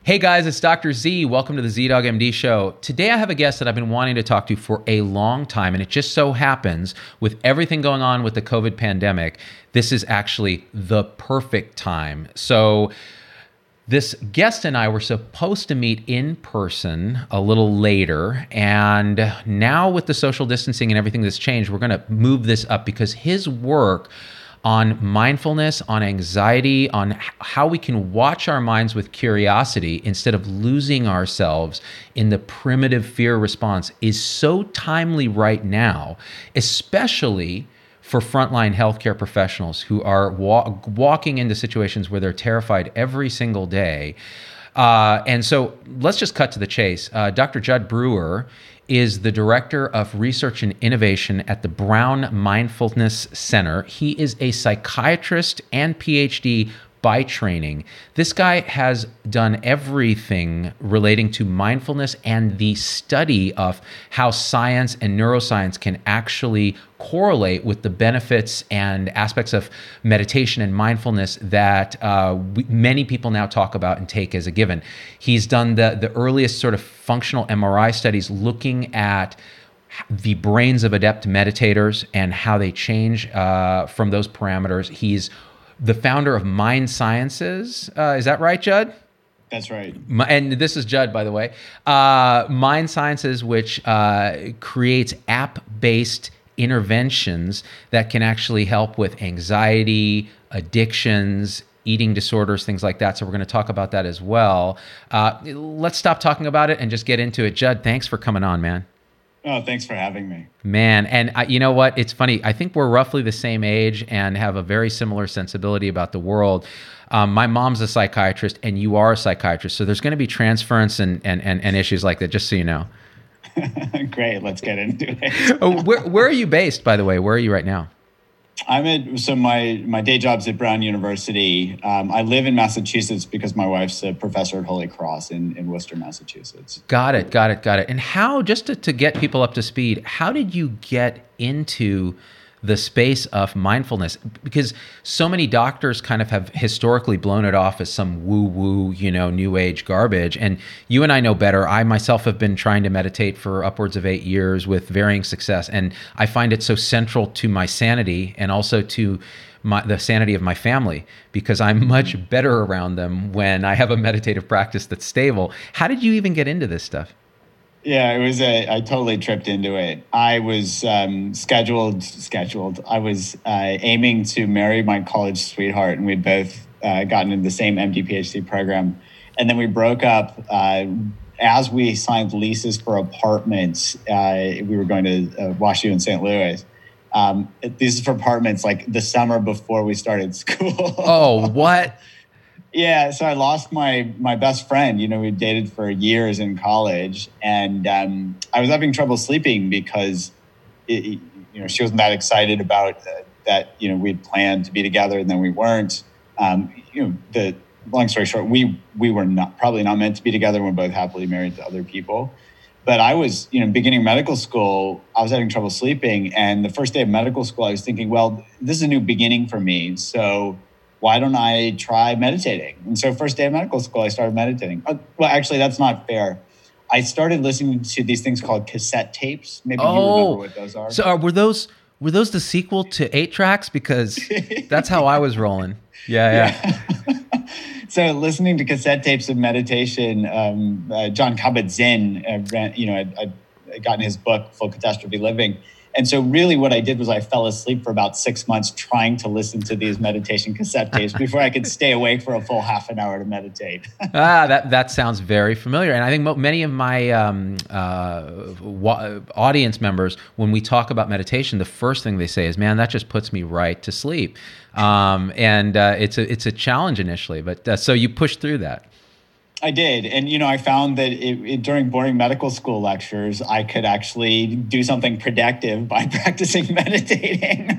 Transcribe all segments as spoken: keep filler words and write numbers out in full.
Hey guys, it's Doctor Z. Welcome to the Z-Dog M D show. Today I have a guest that I've been wanting to talk to for a long time, and it just so happens with everything going on with the COVID pandemic, this is actually the perfect time. So this guest and I were supposed to meet in person a little later, and now with the social distancing and everything that's changed, we're going to move this up because his work on mindfulness, on anxiety, on how we can watch our minds with curiosity instead of losing ourselves in the primitive fear response is so timely right now, especially for frontline healthcare professionals who are wa- walking into situations where they're terrified every single day. Uh, and so let's just cut to the chase. Uh, Doctor Judd Brewer is the Director of Research and Innovation at the Brown Mindfulness Center. He is a psychiatrist and P H D by training. This guy has done everything relating to mindfulness and the study of how science and neuroscience can actually correlate with the benefits and aspects of meditation and mindfulness that uh, we, many people now talk about and take as a given. He's done the, the earliest sort of functional M R I studies looking at the brains of adept meditators and how they change uh, from those parameters. He's the founder of Mind Sciences. Uh, is that right, Judd? That's right. And this is Judd, by the way. Uh, Mind Sciences, which uh, creates app-based interventions that can actually help with anxiety, addictions, eating disorders, things like that. So we're going to talk about that as well. Uh, let's stop talking about it and just get into it. Judd, thanks for coming on, man. Oh, thanks for having me. Man, and I, you know what? It's funny. I think we're roughly the same age and have a very similar sensibility about the world. Um, my mom's a psychiatrist, and you are a psychiatrist. So there's going to be transference and, and, and, and issues like that, just so you know. Great. Let's get into it. Oh, where, where are you based, by the way? Where are you right now? I'm at, so my, my day job's at Brown University. Um, I live in Massachusetts because my wife's a professor at Holy Cross in, in Worcester, Massachusetts. Got it, got it, got it. And how, just to, to get people up to speed, how did you get into the space of mindfulness? Because so many doctors kind of have historically blown it off as some woo-woo, you know, new age garbage. And you and I know better. I myself have been trying to meditate for upwards of eight years with varying success. And I find it so central to my sanity and also to my, the sanity of my family, because I'm much better around them when I have a meditative practice that's stable. How did you even get into this stuff? Yeah, it was a, I totally tripped into it. I was um, scheduled, scheduled. I was uh, aiming to marry my college sweetheart, and we'd both uh, gotten into the same M D P H D program. And then we broke up uh, as we signed leases for apartments. Uh, we were going to uh, WashU in Saint Louis. Um, these are for apartments like the summer before we started school. Oh, what? Yeah, so I lost my my best friend. You know, we dated for years in college, and um, I was having trouble sleeping because, it, you know, she wasn't that excited about uh, that. You know, we'd planned to be together, and then we weren't. Um, you know, the long story short, we we were not probably not meant to be together. We're both happily married to other people. But I was, you know, beginning medical school, I was having trouble sleeping, and the first day of medical school, I was thinking, well, this is a new beginning for me, so why don't I try meditating? And so first day of medical school, I started meditating. Uh, well, actually, that's not fair. I started listening to these things called cassette tapes. Maybe oh, you remember what those are. So uh, were those were those the sequel to eight tracks? Because that's how I was rolling. Yeah, yeah. yeah. So listening to cassette tapes of meditation, um, uh, John Kabat-Zinn, uh, ran, you know, I, I got in his book, Full Catastrophe Living. And so really what I did was I fell asleep for about six months trying to listen to these meditation cassette tapes before I could stay awake for a full half an hour to meditate. ah, that, that sounds very familiar. And I think mo- many of my um, uh, wa- audience members, when we talk about meditation, the first thing they say is, man, that just puts me right to sleep. Um, and uh, it's a it's a challenge initially. But uh, so you pushed through that. I did. And, you know, I found that it, it, during boring medical school lectures, I could actually do something productive by practicing meditating.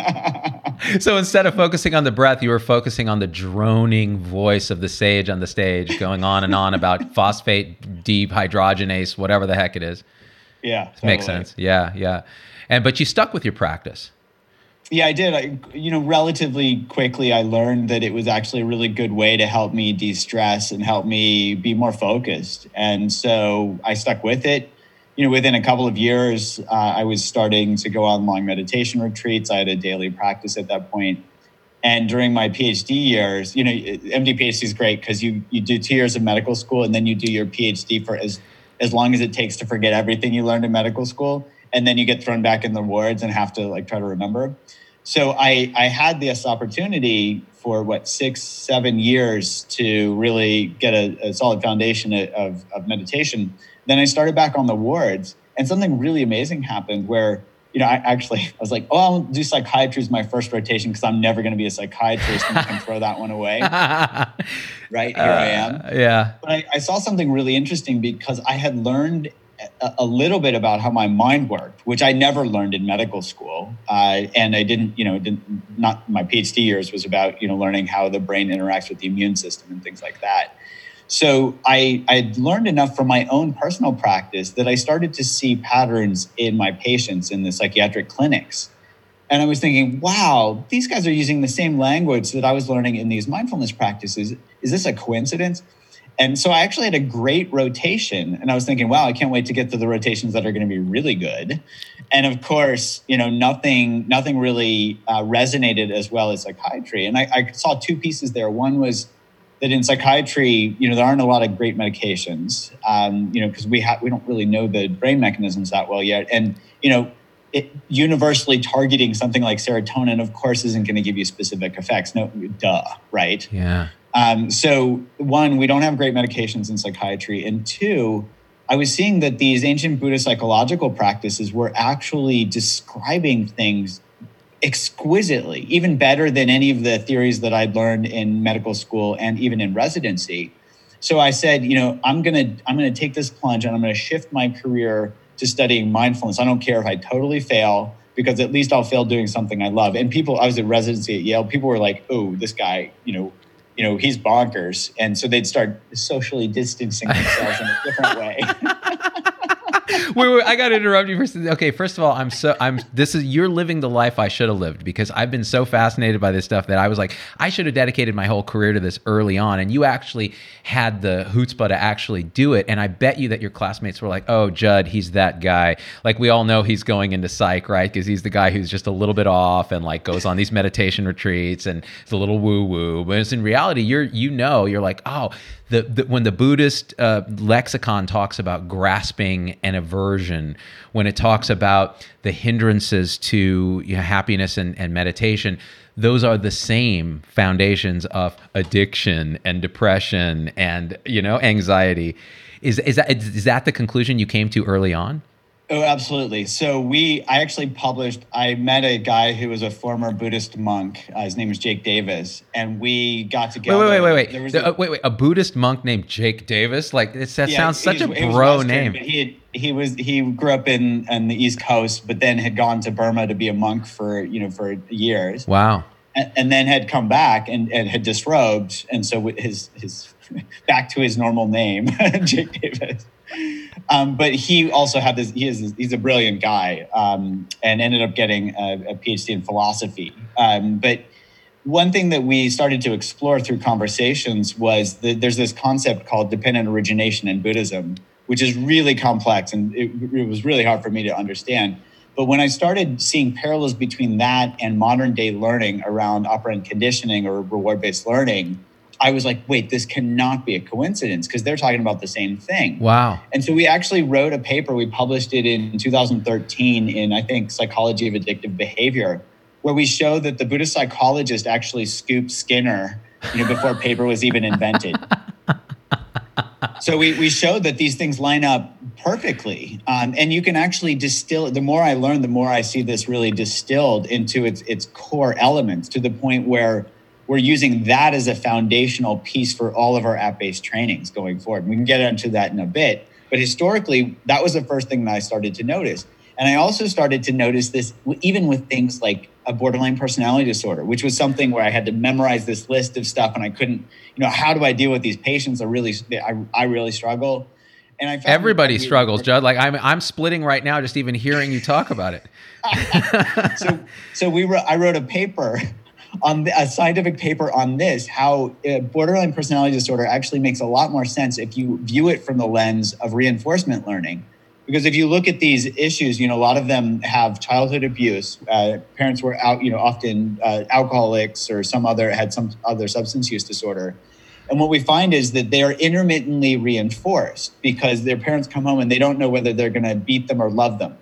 So instead of focusing on the breath, you were focusing on the droning voice of the sage on the stage going on and on about phosphate dehydrogenase, whatever the heck it is. Yeah. Totally. Makes sense. Yeah, yeah. And but you stuck with your practice. Yeah, I did. I, you know, relatively quickly, I learned that it was actually a really good way to help me de-stress and help me be more focused. And so I stuck with it. You know, within a couple of years, uh, I was starting to go on long meditation retreats. I had a daily practice at that point. And during my PhD years, you know, M D PhD is great because you you do two years of medical school and then you do your PhD for as as long as it takes to forget everything you learned in medical school, and then you get thrown back in the wards and have to like try to remember. So I I had this opportunity for what six seven years to really get a, a solid foundation of of meditation. Then I started back on the wards, and something really amazing happened where, you know, I actually, I was like, oh, I'll do psychiatry as my first rotation because I'm never going to be a psychiatrist and I can throw that one away. Right, here uh, I am. Yeah. But I, I saw something really interesting because I had learned a, a little bit about how my mind worked, which I never learned in medical school. Uh, and I didn't, you know, didn't, not my PhD years was about, you know, learning how the brain interacts with the immune system and things like that. So I I learned enough from my own personal practice that I started to see patterns in my patients in the psychiatric clinics. And I was thinking, wow, these guys are using the same language that I was learning in these mindfulness practices. Is this a coincidence? And so I actually had a great rotation. And I was thinking, wow, I can't wait to get to the rotations that are going to be really good. And of course, you know, nothing nothing really uh, resonated as well as psychiatry. And I, I saw two pieces there. One was that in psychiatry, you know, there aren't a lot of great medications, um, you know, because we have we don't really know the brain mechanisms that well yet. And, you know, it, universally targeting something like serotonin, of course, isn't going to give you specific effects. No, duh, right? Yeah. Um, so one, we don't have great medications in psychiatry. And two, I was seeing that these ancient Buddhist psychological practices were actually describing things exquisitely, even better than any of the theories that I'd learned in medical school and even in residency. So I said, you know, I'm gonna I'm gonna take this plunge and I'm gonna shift my career to studying mindfulness. I don't care if I totally fail, because at least I'll fail doing something I love. And people, I was at residency at Yale, people were like, oh, this guy, you know, you know, he's bonkers. And so they'd start socially distancing themselves in a different way. wait, wait, I got to interrupt you for a second. Okay, first of all, I'm so I'm. This is you're living the life I should have lived, because I've been so fascinated by this stuff that I was like, I should have dedicated my whole career to this early on. And you actually had the chutzpah to actually do it. And I bet you that your classmates were like, oh, Judd, he's that guy. Like, we all know he's going into psych, right? Because he's the guy who's just a little bit off and like goes on these meditation retreats and it's a little woo woo. But it's in reality, you're you know you're like, oh. The, the, when the Buddhist uh, lexicon talks about grasping and aversion, when it talks about the hindrances to, you know, happiness and, and meditation, those are the same foundations of addiction and depression and, you know, anxiety. Is is that is that the conclusion you came to early on? Oh, absolutely. So we, I actually published, I met a guy who was a former Buddhist monk. Uh, his name is Jake Davis. And we got together. Wait, wait, wait, wait. There was a, uh, wait, wait. A Buddhist monk named Jake Davis? Like, it's, that yeah, sounds such a bro Western, name. But he had, he was, he grew up in, in the East Coast, but then had gone to Burma to be a monk for, you know, for years. Wow. And, and then had come back and, and had disrobed. And so his, his, back to his normal name, Jake Davis. Um, but he also had this, he is, he's a brilliant guy, um, and ended up getting a, a PhD in philosophy. Um, but one thing that we started to explore through conversations was that there's this concept called dependent origination in Buddhism, which is really complex, and it, it was really hard for me to understand. But when I started seeing parallels between that and modern day learning around operant conditioning or reward-based learning, I was like, wait, this cannot be a coincidence, because they're talking about the same thing. Wow. And so we actually wrote a paper. We published it in two thousand thirteen in, I think, Psychology of Addictive Behavior, where we show that the Buddhist psychologist actually scooped Skinner, you know, before paper was even invented. So we, we showed that these things line up perfectly. Um, and you can actually distill it. The more I learn, the more I see this really distilled into its its core elements, to the point where we're using that as a foundational piece for all of our app-based trainings going forward. We can get into that in a bit. But historically, that was the first thing that I started to notice. And I also started to notice this even with things like a borderline personality disorder, which was something where I had to memorize this list of stuff and I couldn't, you know, how do I deal with these patients? I really, I, I really struggle. And I found everybody that we- struggles, Judd. Like I'm, I'm splitting right now just even hearing you talk about it. so, so we wrote, I wrote a paper on the, a scientific paper on this, how uh, borderline personality disorder actually makes a lot more sense if you view it from the lens of reinforcement learning. Because if you look at these issues, you know, a lot of them have childhood abuse. Uh, parents were out, you know, often uh, alcoholics or some other had some other substance use disorder. And what we find is that they are intermittently reinforced because their parents come home and they don't know whether they're going to beat them or love them.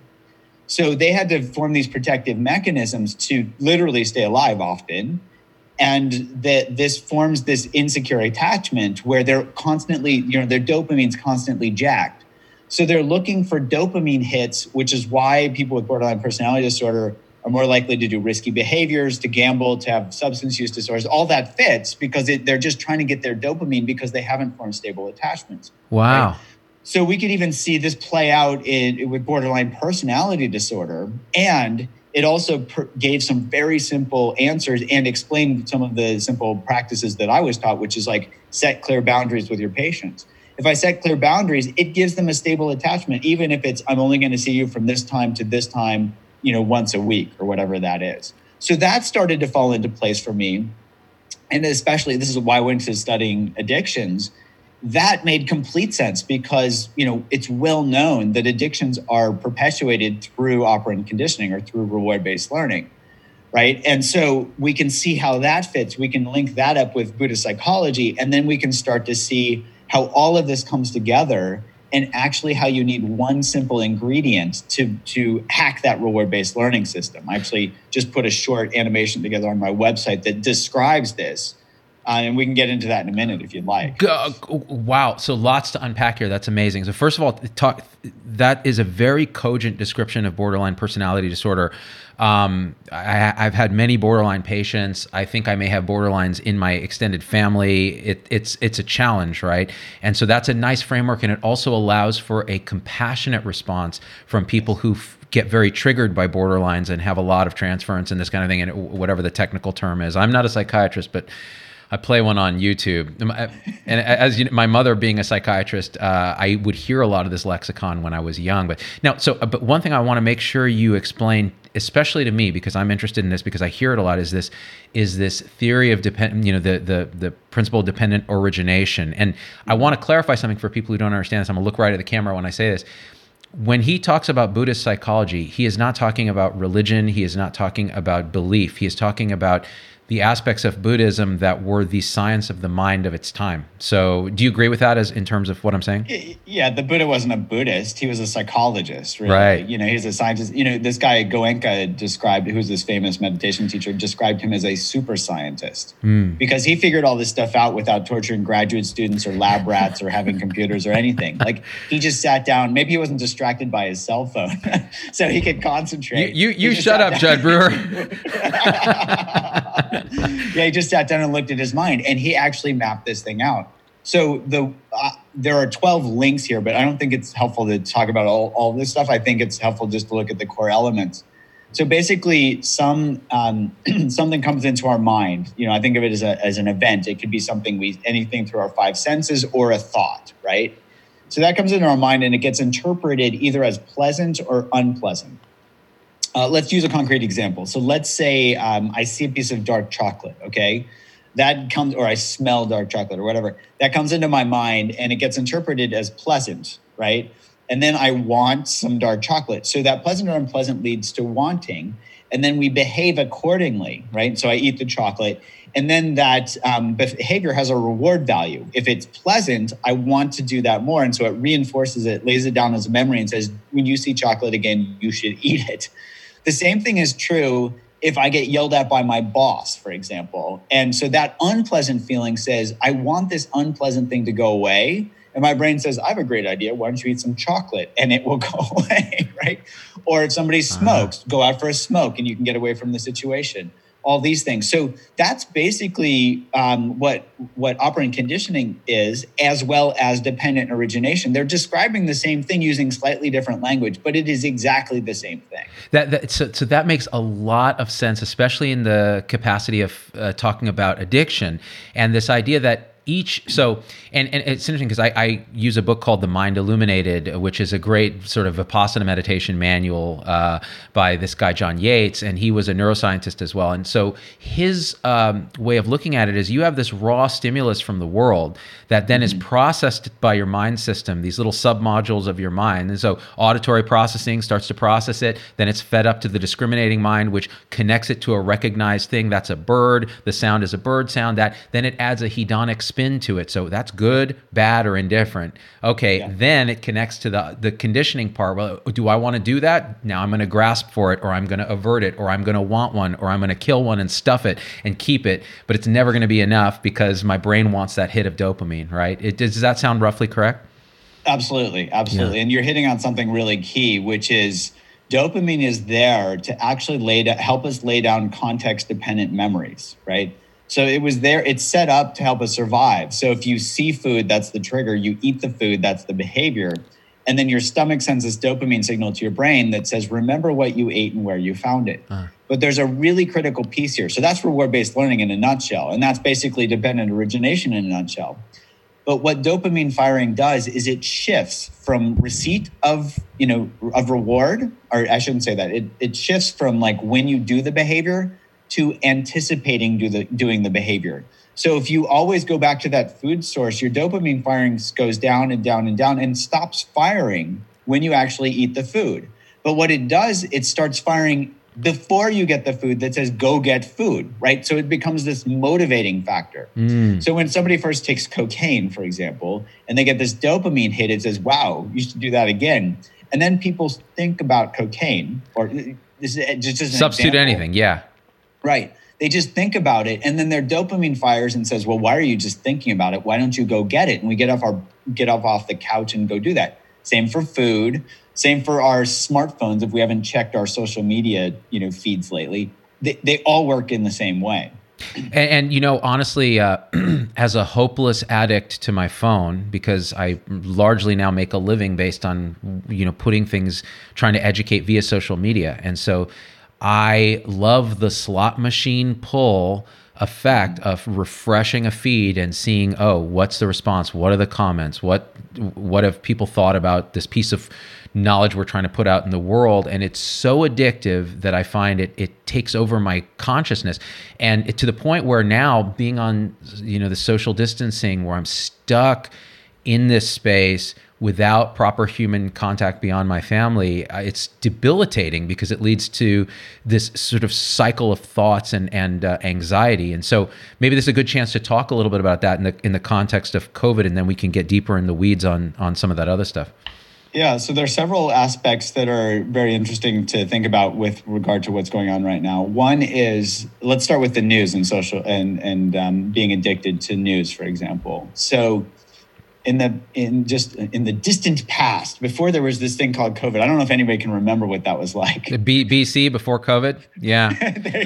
So they had to form these protective mechanisms to literally stay alive often. And that this forms this insecure attachment where they're constantly, you know, their dopamine's constantly jacked. So they're looking for dopamine hits, which is why people with borderline personality disorder are more likely to do risky behaviors, to gamble, to have substance use disorders. All that fits because it, they're just trying to get their dopamine because they haven't formed stable attachments. Wow. Right? So we could even see this play out in, with borderline personality disorder. And it also per, gave some very simple answers and explained some of the simple practices that I was taught, which is like set clear boundaries with your patients. If I set clear boundaries, it gives them a stable attachment, even if it's, I'm only going to see you from this time to this time, you know, once a week or whatever that is. So that started to fall into place for me. And especially, this is why I went to studying addictions. That made complete sense because, you know, it's well known that addictions are perpetuated through operant conditioning or through reward-based learning, right? And so we can see how that fits. We can link that up with Buddhist psychology, and then we can start to see how all of this comes together and actually how you need one simple ingredient to, to hack that reward-based learning system. I actually just put a short animation together on my website that describes this. Uh, and we can get into that in a minute if you'd like. Uh, wow. So lots to unpack here. That's amazing. So first of all, talk, that is a very cogent description of borderline personality disorder. Um, I, I've had many borderline patients. I think I may have borderlines in my extended family. It, it's it's a challenge, right? And so that's a nice framework, and it also allows for a compassionate response from people who f- get very triggered by borderlines and have a lot of transference and this kind of thing, and whatever the technical term is. I'm not a psychiatrist, but I play one on YouTube. And as you know, my mother being a psychiatrist, uh, I would hear a lot of this lexicon when I was young. But now, so, but one thing I want to make sure you explain, especially to me, because I'm interested in this, because I hear it a lot, is this, is this theory of depend, you know, the the the principle of dependent origination. And I want to clarify something for people who don't understand this. I'm gonna look right at the camera when I say this. When he talks about Buddhist psychology, he is not talking about religion. He is not talking about belief. He is talking about the aspects of Buddhism that were the science of the mind of its time. So do you agree with that as in terms of what I'm saying? Yeah, the Buddha wasn't a Buddhist. He was a psychologist, really. Right. You know, he's a scientist. You know, this guy Goenka described, who's this famous meditation teacher, described him as a super scientist mm. because he figured all this stuff out without torturing graduate students or lab rats or having computers or anything. Like he just sat down. Maybe he wasn't distracted by his cell phone, so he could concentrate. You you, you shut up, Judd Brewer. Yeah, he just sat down and looked at his mind, and he actually mapped this thing out. So the uh, there are twelve links here, but I don't think it's helpful to talk about all, all this stuff. I think it's helpful just to look at the core elements. So basically, some um, something comes into our mind. You know, I think of it as a as an event. It could be something we anything through our five senses or a thought, right? So that comes into our mind, and it gets interpreted either as pleasant or unpleasant. Uh, let's use a concrete example. So let's say um, I see a piece of dark chocolate, okay? That comes, or I smell dark chocolate or whatever. That comes into my mind and it gets interpreted as pleasant, right? And then I want some dark chocolate. So that pleasant or unpleasant leads to wanting. And then we behave accordingly, right? So I eat the chocolate. And then that um, behavior has a reward value. If it's pleasant, I want to do that more. And so it reinforces it, lays it down as a memory and says, when you see chocolate again, you should eat it. The same thing is true if I get yelled at by my boss, for example. And so that unpleasant feeling says, I want this unpleasant thing to go away. And my brain says, I have a great idea. Why don't you eat some chocolate? And it will go away, right? Or if somebody smokes, uh-huh. go out for a smoke and you can get away from the situation. All these things. So that's basically um, what what operant conditioning is, as well as dependent origination. They're describing the same thing using slightly different language, but it is exactly the same thing. That, that so, so that makes a lot of sense, especially in the capacity of uh, talking about addiction and this idea that each, so, and, and it's interesting because I, I use a book called The Mind Illuminated, which is a great sort of Vipassana meditation manual uh, by this guy, John Yates, and he was a neuroscientist as well. And so his um, way of looking at it is you have this raw stimulus from the world that then mm-hmm. is processed by your mind system, these little submodules of your mind. And so auditory processing starts to process it, then it's fed up to the discriminating mind, which connects it to a recognized thing. That's a bird. The sound is a bird sound. That then it adds a hedonic spin to it. So that's good, bad, or indifferent. Okay, yeah. Then it connects to the, the conditioning part. Well, do I want to do that? Now I'm going to grasp for it, or I'm going to avert it, or I'm going to want one, or I'm going to kill one and stuff it and keep it. But it's never going to be enough because my brain wants that hit of dopamine, right? It, does that sound roughly correct? Absolutely, absolutely. Yeah. And you're hitting on something really key, which is dopamine is there to actually lay down, help us lay down context-dependent memories, right? So it was there, it's set up to help us survive. So if you see food, that's the trigger. You eat the food, that's the behavior. And then your stomach sends this dopamine signal to your brain that says, remember what you ate and where you found it. Uh. But there's a really critical piece here. So that's reward-based learning in a nutshell. And that's basically dependent origination in a nutshell. But what dopamine firing does is it shifts from receipt of, you know, of reward, or I shouldn't say that. It, it shifts from like when you do the behavior to anticipating do the, doing the behavior. So if you always go back to that food source, your dopamine firing goes down and down and down and stops firing when you actually eat the food. But what it does, it starts firing before you get the food that says, go get food, right? So it becomes this motivating factor. Mm. So when somebody first takes cocaine, for example, and they get this dopamine hit, it says, wow, you should do that again. And then people think about cocaine, or this is just as an substitute example. Anything, yeah. Right. They just think about it, and then their dopamine fires and says, well, why are you just thinking about it? Why don't you go get it? And we get off our get off off the couch and go do that. Same for food. Same for our smartphones. If we haven't checked our social media, you know, feeds lately, they, they all work in the same way. And, and you know, honestly, uh, as a hopeless addict to my phone, because I largely now make a living based on, you know, putting things, trying to educate via social media. And so I love the slot machine pull effect of refreshing a feed and seeing, oh, what's the response? What are the comments? What what have people thought about this piece of knowledge we're trying to put out in the world? And it's so addictive that I find it it takes over my consciousness, and it, to the point where now being on, you know, the social distancing, where I'm stuck in this space without proper human contact beyond my family, uh, it's debilitating because it leads to this sort of cycle of thoughts and and uh, anxiety. And so maybe this is a good chance to talk a little bit about that in the in the context of COVID, and then we can get deeper in the weeds on on some of that other stuff. Yeah, so there are several aspects that are very interesting to think about with regard to what's going on right now. One is, let's start with the news and social and and um, being addicted to news, for example. So in the in just in the distant past, before there was this thing called COVID, I don't know if anybody can remember what that was like. The B- BC before COVID, yeah. There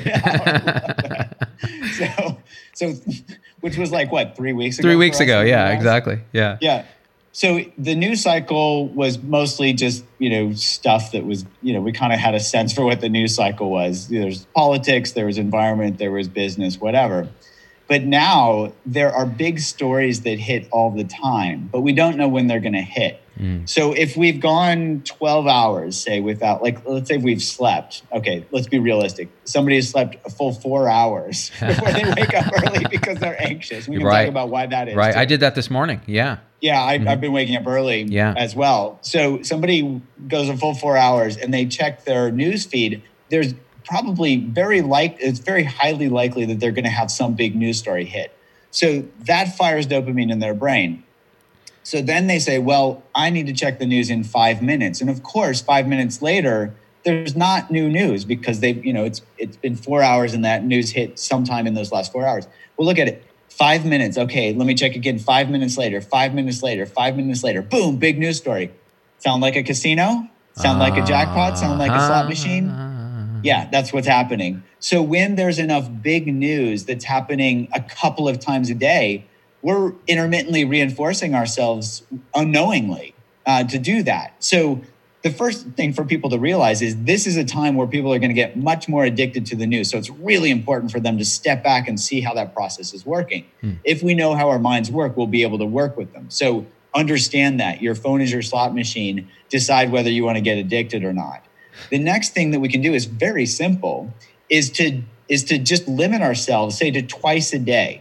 you go. so, so, which was like what, three weeks ago? Three weeks ago, yeah, exactly, yeah. Yeah. So the news cycle was mostly just, you know, stuff that was, you know, we kind of had a sense for what the news cycle was. There's politics, there was environment, there was business, whatever. But now there are big stories that hit all the time, but we don't know when they're going to hit. Mm. So if we've gone twelve hours, say, without, like, let's say we've slept. Okay, let's be realistic. Somebody has slept a full four hours before they wake up early because they're anxious. We can right. talk about why that is. Right. Too. I did that this morning. Yeah. Yeah, I, mm-hmm. I've been waking up early yeah. as well. So somebody goes a full four hours and they check their news feed. There's probably very like it's very highly likely that they're going to have some big news story hit. So that fires dopamine in their brain. So then they say, well, I need to check the news in five minutes. And of course, five minutes later, there's not new news because they've, you know, it's it's been four hours and that news hit sometime in those last four hours. Well, look at it. Five minutes. Okay, let me check again. Five minutes later, five minutes later, five minutes later. Boom, big news story. Sound like a casino? Sound like a jackpot? Sound like a slot machine? Yeah, that's what's happening. So when there's enough big news that's happening a couple of times a day, we're intermittently reinforcing ourselves unknowingly uh, to do that. So the first thing for people to realize is this is a time where people are going to get much more addicted to the news. So it's really important for them to step back and see how that process is working. Hmm. If we know how our minds work, we'll be able to work with them. So understand that your phone is your slot machine. Decide whether you want to get addicted or not. The next thing that we can do is very simple, is to is to just limit ourselves, say to twice a day.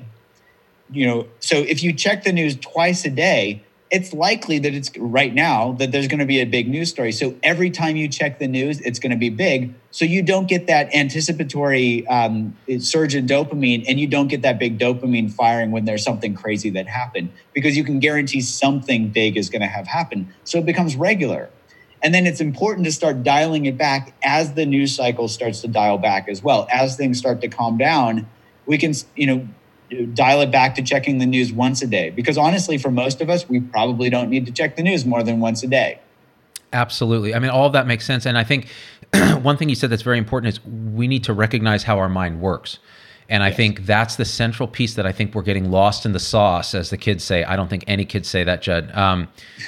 You know, so if you check the news twice a day, it's likely that it's right now that there's going to be a big news story. So every time you check the news, it's going to be big. So you don't get that anticipatory um, surge in dopamine, and you don't get that big dopamine firing when there's something crazy that happened, because you can guarantee something big is going to have happened. So it becomes regular. And then it's important to start dialing it back as the news cycle starts to dial back as well. As things start to calm down, we can, you know, dial it back to checking the news once a day. Because honestly, for most of us, we probably don't need to check the news more than once a day. Absolutely. I mean, all of that makes sense. And I think one thing you said that's very important is we need to recognize how our mind works. And I yes. think that's the central piece that I think we're getting lost in the sauce, as the kids say. I don't think any kids say that, Judd. Um,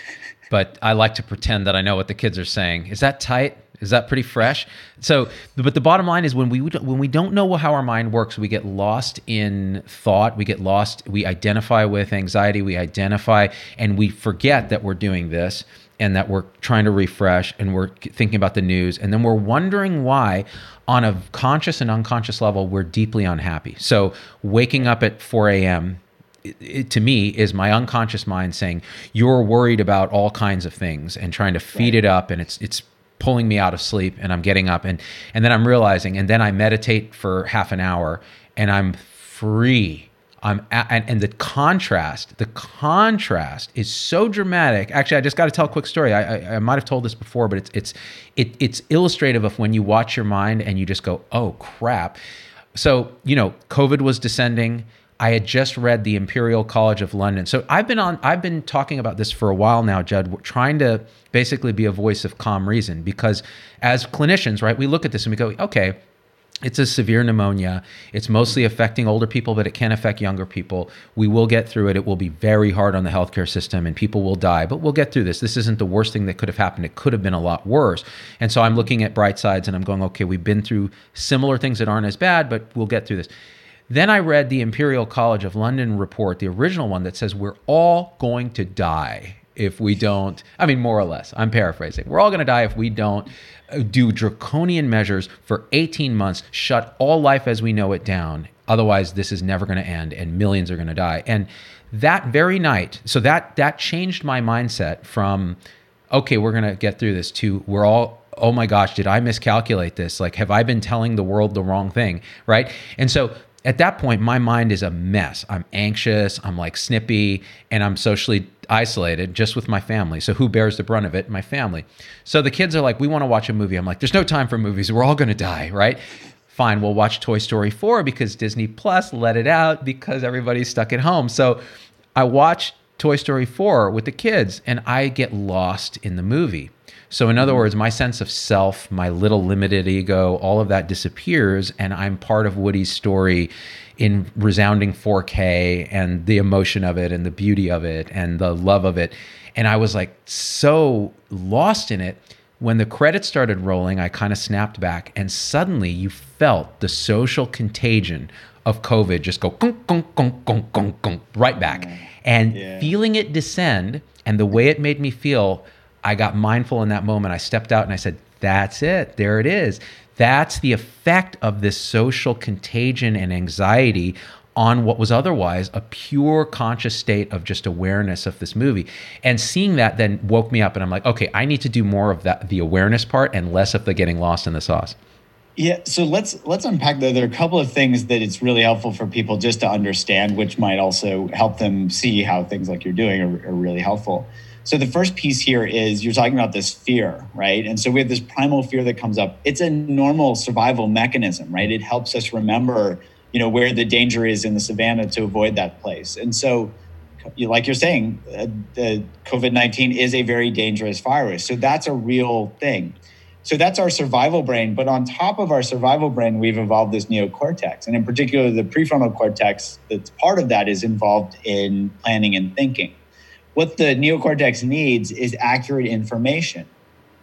but I like to pretend that I know what the kids are saying. Is that tight? Is that pretty fresh? So, but the bottom line is when we when we don't know how our mind works, we get lost in thought. We get lost. We identify with anxiety. We identify, and we forget that we're doing this and that we're trying to refresh and we're thinking about the news, and then we're wondering why, on a conscious and unconscious level, we're deeply unhappy. So, waking up at four a.m. It, it, to me, is my unconscious mind saying you're worried about all kinds of things and trying to feed right. it up, and it's it's pulling me out of sleep, and I'm getting up, and and then I'm realizing, and then I meditate for half an hour, and I'm free. I'm at, and, and the contrast, the contrast is so dramatic. Actually, I just got to tell a quick story. I, I I might have told this before, but it's it's it, it's illustrative of when you watch your mind and you just go, oh crap. So you know, COVID was descending. I had just read the Imperial College of London. So I've been on, I've been talking about this for a while now, Judd, trying to basically be a voice of calm reason, because as clinicians, right, we look at this and we go, okay, it's a severe pneumonia. It's mostly affecting older people, but it can affect younger people. We will get through it. It will be very hard on the healthcare system and people will die, but we'll get through this. This isn't the worst thing that could have happened. It could have been a lot worse. And so I'm looking at bright sides and I'm going, okay, we've been through similar things that aren't as bad, but we'll get through this. Then I read the Imperial College of London report, the original one, that says we're all going to die if we don't, I mean, more or less, I'm paraphrasing. We're all going to die if we don't do draconian measures for eighteen months, shut all life as we know it down. Otherwise, this is never going to end and millions are going to die. And that very night, so that that changed my mindset from, okay, we're going to get through this, to we're all, oh my gosh, did I miscalculate this? Like, have I been telling the world the wrong thing, right? And so at that point, my mind is a mess. I'm anxious, I'm like snippy, and I'm socially isolated just with my family. So who bears the brunt of it? My family. So the kids are like, we want to watch a movie. I'm like, there's no time for movies. We're all going to die, right? Fine, we'll watch Toy Story four because Disney Plus let it out because everybody's stuck at home. So I watch Toy Story four with the kids and I get lost in the movie. So in other words, my sense of self, my little limited ego, all of that disappears, and I'm part of Woody's story in resounding four K, and the emotion of it and the beauty of it and the love of it. And I was like so lost in it. When the credits started rolling, I kind of snapped back, and suddenly you felt the social contagion of COVID just go gunk, gunk, gunk, gunk, gunk, gunk, right back. And yeah. feeling it descend, and the way it made me feel, I got mindful in that moment. I stepped out and I said, that's it. There it is. That's the effect of this social contagion and anxiety on what was otherwise a pure conscious state of just awareness of this movie. And seeing that then woke me up, and I'm like, okay, I need to do more of that, the awareness part, and less of the getting lost in the sauce. Yeah, so let's let's unpack that. There are a couple of things that it's really helpful for people just to understand, which might also help them see how things like you're doing are, are really helpful. So the first piece here is you're talking about this fear, right? And so we have this primal fear that comes up. It's a normal survival mechanism, right? It helps us remember, you know, where the danger is in the savannah to avoid that place. And so, like you're saying, uh, the COVID nineteen is a very dangerous virus. So that's a real thing. So that's our survival brain. But on top of our survival brain, we've evolved this neocortex. And in particular, the prefrontal cortex that's part of that is involved in planning and thinking. What the neocortex needs is accurate information.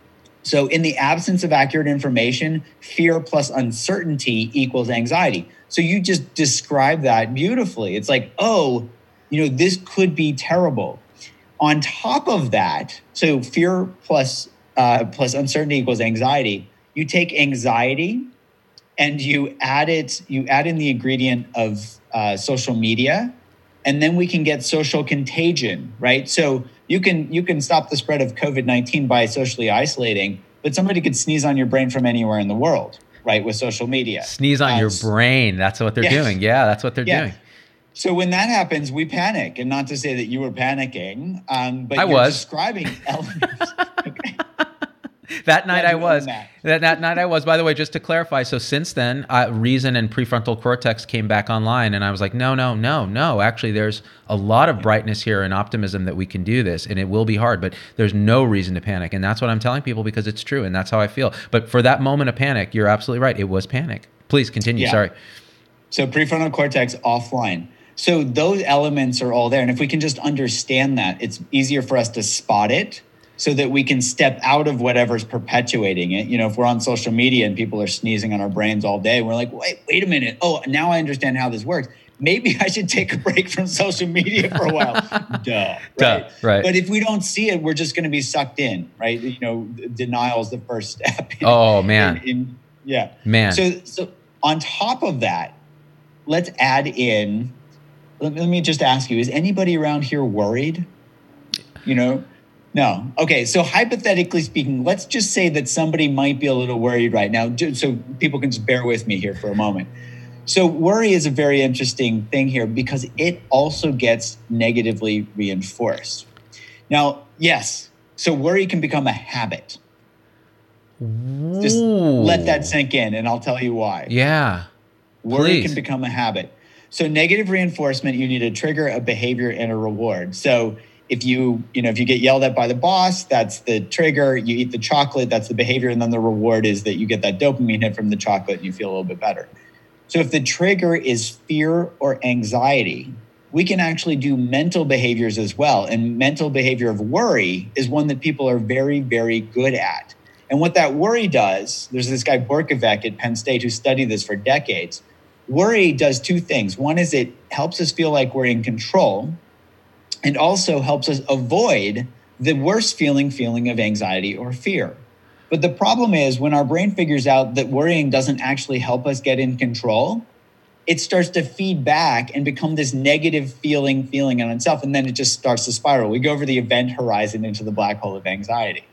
So in the absence of accurate information, fear plus uncertainty equals anxiety. So you just describe that beautifully. It's like, oh, you know, this could be terrible. On top of that, so fear plus uh, plus uncertainty equals anxiety. You take anxiety and you add it, you add in the ingredient of uh, social media, and then we can get social contagion, right? So you can you can stop the spread of COVID nineteen by socially isolating, but somebody could sneeze on your brain from anywhere in the world, right? With social media. Sneeze on uh, your brain. That's what they're yeah. doing. Yeah, that's what they're yeah. doing. So when that happens, we panic. And not to say that you were panicking, um, but I you're was. describing elements. Okay. That night I was. That. that that night I was. By the way, just to clarify, so since then, uh, reason and prefrontal cortex came back online, and I was like, no, no, no, no. Actually, there's a lot of brightness here and optimism that we can do this, and it will be hard, but there's no reason to panic, and that's what I'm telling people because it's true, and that's how I feel. But for that moment of panic, you're absolutely right. It was panic. Please continue. Yeah. Sorry. So prefrontal cortex offline. So those elements are all there, and if we can just understand that, it's easier for us to spot it, so that we can step out of whatever's perpetuating it. You know, if we're on social media and people are sneezing on our brains all day, we're like, wait, wait a minute. Oh, now I understand how this works. Maybe I should take a break from social media for a while. Duh. Right? Duh, right. But if we don't see it, we're just going to be sucked in, right? You know, denial is the first step. In, oh, man. In, in, yeah. Man. So, so on top of that, let's add in, let, let me just ask you, is anybody around here worried? You know, No. Okay. So hypothetically speaking, let's just say that somebody might be a little worried right now. So people can just bear with me here for a moment. So worry is a very interesting thing here because it also gets negatively reinforced. Now, yes. So worry can become a habit. Ooh. Just let that sink in and I'll tell you why. Yeah. Worry Please. can become a habit. So negative reinforcement, you need a trigger, a behavior, and a reward. So If you, you know, if you get yelled at by the boss, that's the trigger. You eat the chocolate, that's the behavior. And then the reward is that you get that dopamine hit from the chocolate and you feel a little bit better. So if the trigger is fear or anxiety, we can actually do mental behaviors as well. And mental behavior of worry is one that people are very, very good at. And what that worry does, there's this guy Borkovec at Penn State who studied this for decades. Worry does two things. One is it helps us feel like we're in control, and also helps us avoid the worst feeling, feeling of anxiety or fear. But the problem is when our brain figures out that worrying doesn't actually help us get in control, it starts to feed back and become this negative feeling, feeling on itself. And then it just starts to spiral. We go over the event horizon into the black hole of anxiety.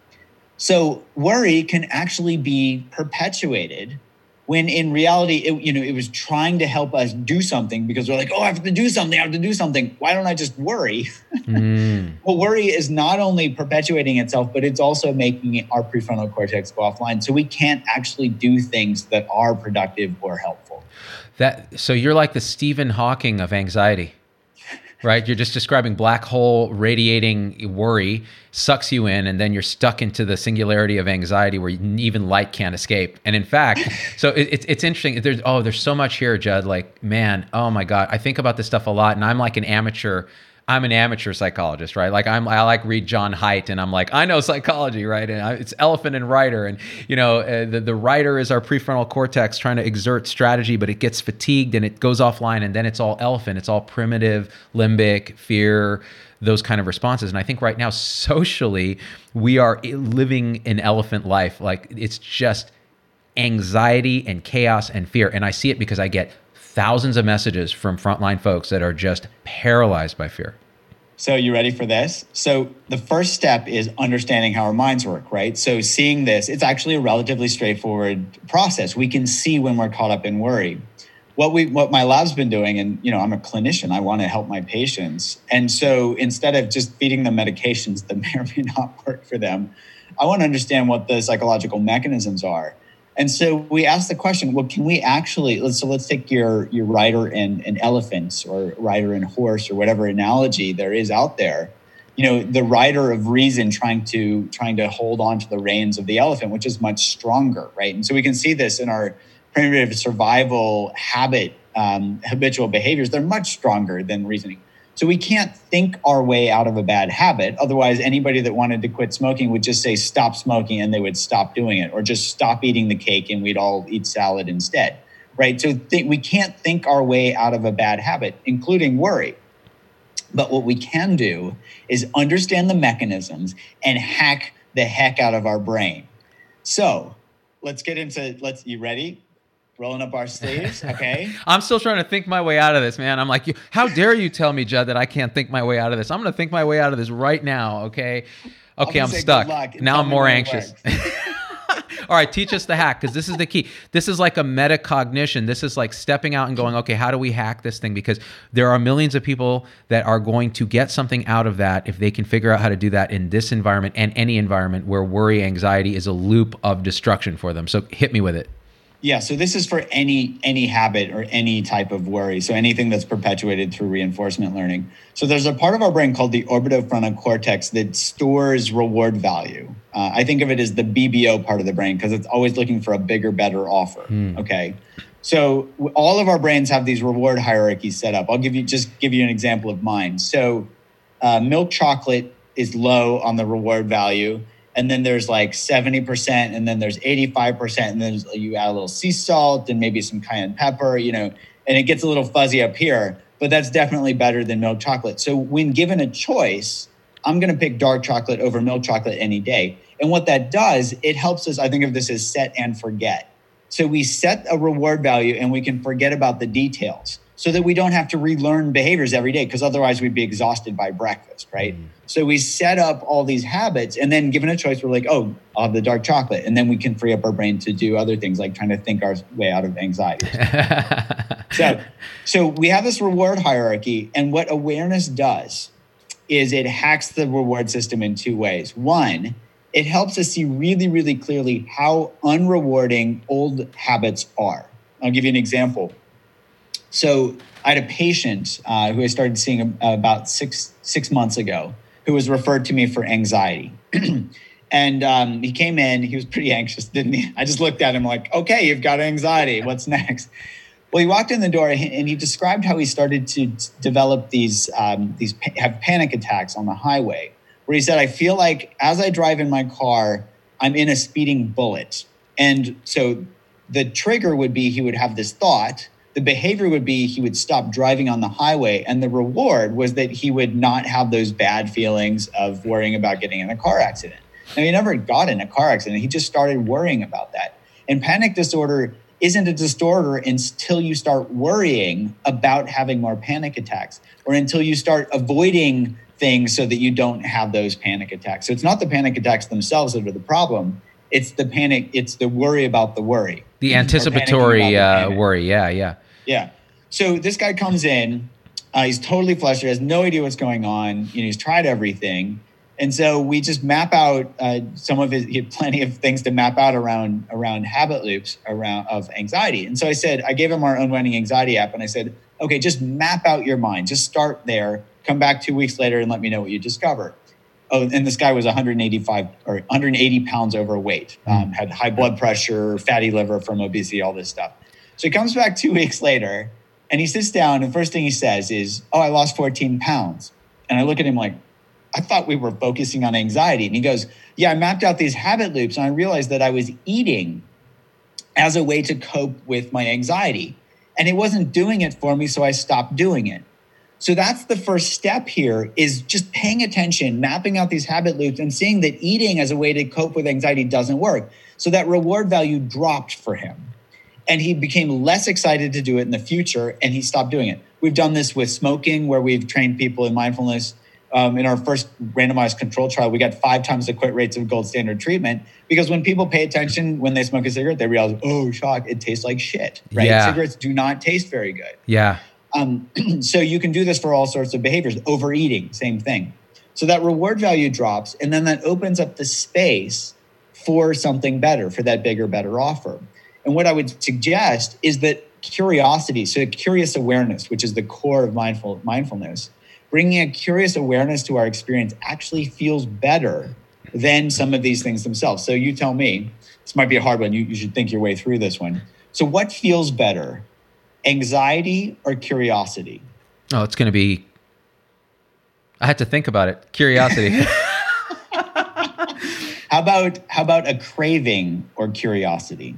So worry can actually be perpetuated when in reality, it, you know, it was trying to help us do something because we're like, oh, I have to do something. I have to do something. Why don't I just worry? Mm. Well, worry is not only perpetuating itself, but it's also making our prefrontal cortex go offline. So we can't actually do things that are productive or helpful. That so you're like the Stephen Hawking of anxiety. Right? You're just describing black hole radiating worry sucks you in, and then you're stuck into the singularity of anxiety where even light can't escape. And in fact, so it, it's it's interesting. There's oh, there's so much here, Judd. Like, man, oh my God, I think about this stuff a lot, and I'm like an amateur. I'm an amateur psychologist, right? Like I'm, I like read John Haidt, and I'm like, I know psychology, right? And I, it's elephant and rider, and you know, uh, the the rider is our prefrontal cortex trying to exert strategy, but it gets fatigued and it goes offline, and then it's all elephant. It's all primitive, limbic, fear, those kind of responses. And I think right now, socially, we are living an elephant life. Like it's just anxiety and chaos and fear, and I see it because I get thousands of messages from frontline folks that are just paralyzed by fear. So you ready for this? So the first step is understanding how our minds work, right? So seeing this, it's actually a relatively straightforward process. We can see when we're caught up in worry. What we, what my lab's been doing, and you know, I'm a clinician, I want to help my patients. And so instead of just feeding them medications that may or may not work for them, I want to understand what the psychological mechanisms are. And so we asked the question, well, can we actually, let's, so let's take your, your rider and, and elephants or rider and horse or whatever analogy there is out there. You know, the rider of reason trying to, trying to hold on to the reins of the elephant, which is much stronger, right? And so we can see this in our primitive survival habit, um, habitual behaviors. They're much stronger than reasoning. So we can't think our way out of a bad habit. Otherwise, anybody that wanted to quit smoking would just say, stop smoking, and they would stop doing it, or just stop eating the cake and we'd all eat salad instead, right? So th- we can't think our way out of a bad habit, including worry. But what we can do is understand the mechanisms and hack the heck out of our brain. So let's get into, let's, you ready? Rolling up our sleeves, okay? I'm still trying to think my way out of this, man. I'm like, how dare you tell me, Judd, that I can't think my way out of this? I'm going to think my way out of this right now, okay? Okay, I'm stuck. Now I'm more anxious. All right, teach us the hack, because this is the key. This is like a metacognition. This is like stepping out and going, okay, how do we hack this thing? Because there are millions of people that are going to get something out of that if they can figure out how to do that in this environment and any environment where worry, anxiety is a loop of destruction for them. So hit me with it. Yeah, so this is for any any habit or any type of worry. So anything that's perpetuated through reinforcement learning. So there's a part of our brain called the orbitofrontal cortex that stores reward value. Uh, I think of it as the B B O part of the brain because it's always looking for a bigger, better offer. Mm. Okay, so all of our brains have these reward hierarchies set up. I'll give you just give you an example of mine. So uh, milk chocolate is low on the reward value. And then there's like seventy percent, and then there's eighty-five percent, and then you add a little sea salt and maybe some cayenne pepper, you know, and it gets a little fuzzy up here, but that's definitely better than milk chocolate. So when given a choice, I'm going to pick dark chocolate over milk chocolate any day. And what that does, it helps us, I think of this as set and forget. So we set a reward value and we can forget about the details so that we don't have to relearn behaviors every day, because otherwise we'd be exhausted by breakfast, right? Mm. So we set up all these habits, and then given a choice, we're like, oh, I'll have the dark chocolate. And then we can free up our brain to do other things like trying to think our way out of anxiety. so, so we have this reward hierarchy, and what awareness does is it hacks the reward system in two ways. One, it helps us see really, really clearly how unrewarding old habits are. I'll give you an example. So I had a patient uh, who I started seeing about six six months ago who was referred to me for anxiety. and um, he came in, he was pretty anxious, didn't he? I just looked at him like, okay, you've got anxiety. What's next? Well, he walked in the door and he described how he started to develop these, um, these have panic attacks on the highway, where he said, I feel like as I drive in my car, I'm in a speeding bullet. And so the trigger would be he would have this thought. The behavior would be he would stop driving on the highway. And the reward was that he would not have those bad feelings of worrying about getting in a car accident. Now, he never got in a car accident. He just started worrying about that. And panic disorder isn't a disorder until you start worrying about having more panic attacks, or until you start avoiding things so that you don't have those panic attacks. So it's not the panic attacks themselves that are the problem. It's the panic. It's the worry about the worry. The anticipatory uh, worry. Yeah, yeah. Yeah. So this guy comes in, uh, he's totally flustered, has no idea what's going on. You know, he's tried everything. And so we just map out uh, some of his, he had plenty of things to map out around, around habit loops around of anxiety. And so I said, I gave him our Unwinding Anxiety app, and I said, okay, just map out your mind. Just start there. Come back two weeks later and let me know what you discover. Oh, and this guy was one hundred eighty-five or one hundred eighty pounds overweight, um, had high blood pressure, fatty liver from obesity, all this stuff. So he comes back two weeks later and he sits down, and the first thing he says is, oh, I lost fourteen pounds. And I look at him like, I thought we were focusing on anxiety. And he goes, yeah, I mapped out these habit loops and I realized that I was eating as a way to cope with my anxiety. And it wasn't doing it for me, so I stopped doing it. So that's the first step here, is just paying attention, mapping out these habit loops and seeing that eating as a way to cope with anxiety doesn't work. So that reward value dropped for him. And he became less excited to do it in the future, and he stopped doing it. We've done this with smoking, where we've trained people in mindfulness. Um, in our first randomized control trial, we got five times the quit rates of gold standard treatment, because when people pay attention, when they smoke a cigarette, they realize, oh, shock, it tastes like shit, right? Yeah. Cigarettes do not taste very good. Yeah. Um, so you can do this for all sorts of behaviors. Overeating, same thing. So that reward value drops, and then that opens up the space for something better, for that bigger, better offer. And what I would suggest is that curiosity, so curious awareness, which is the core of mindful mindfulness, bringing a curious awareness to our experience actually feels better than some of these things themselves. So you tell me, this might be a hard one. You, you should think your way through this one. So what feels better, anxiety or curiosity? Oh, it's going to be I had to think about it. Curiosity. How about how about a craving or curiosity?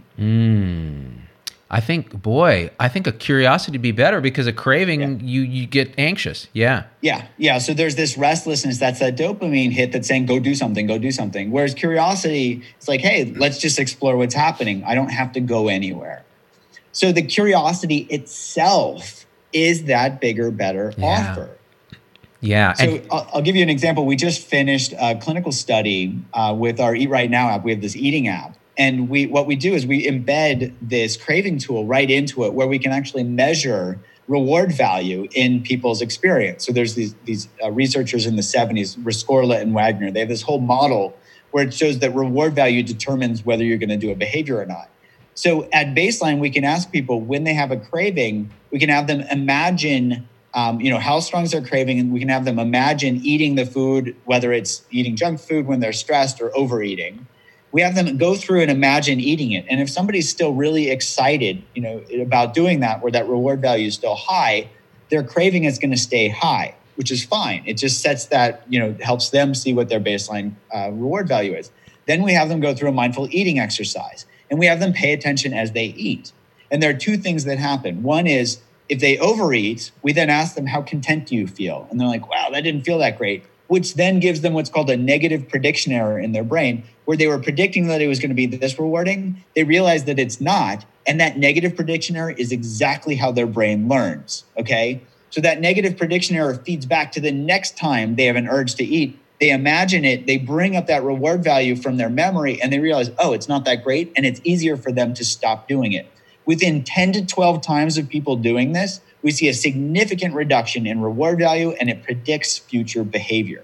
Mm. I think, boy, I think a curiosity would be better because a craving, Yeah. you you get anxious. Yeah. Yeah, yeah. So there's this restlessness. That's that dopamine hit that's saying, go do something, go do something. Whereas curiosity, it's like, hey, let's just explore what's happening. I don't have to go anywhere. So the curiosity itself is that bigger, better Yeah. offer. Yeah. So And I'll, I'll give you an example. We just finished a clinical study uh, with our Eat Right Now app. We have this eating app. And we what we do is we embed this craving tool right into it where we can actually measure reward value in people's experience. So there's these, these uh, researchers in the seventies, Rescorla and Wagner. They have this whole model where it shows that reward value determines whether you're going to do a behavior or not. So at baseline, we can ask people when they have a craving, we can have them imagine Um, you know, how strong is their craving? And we can have them imagine eating the food, whether it's eating junk food when they're stressed or overeating. We have them go through and imagine eating it. And if somebody's still really excited, you know, about doing that, where that reward value is still high, their craving is going to stay high, which is fine. It just sets that, you know, helps them see what their baseline uh, reward value is. Then we have them go through a mindful eating exercise, and we have them pay attention as they eat. And there are two things that happen. One is, if they overeat, we then ask them, how content do you feel? And they're like, wow, that didn't feel that great, which then gives them what's called a negative prediction error in their brain, where they were predicting that it was going to be this rewarding. They realize that it's not. And that negative prediction error is exactly how their brain learns, okay? So that negative prediction error feeds back to the next time they have an urge to eat. They imagine it, they bring up that reward value from their memory, and they realize, oh, it's not that great, and it's easier for them to stop doing it. Within ten to twelve times of people doing this, we see a significant reduction in reward value, and it predicts future behavior.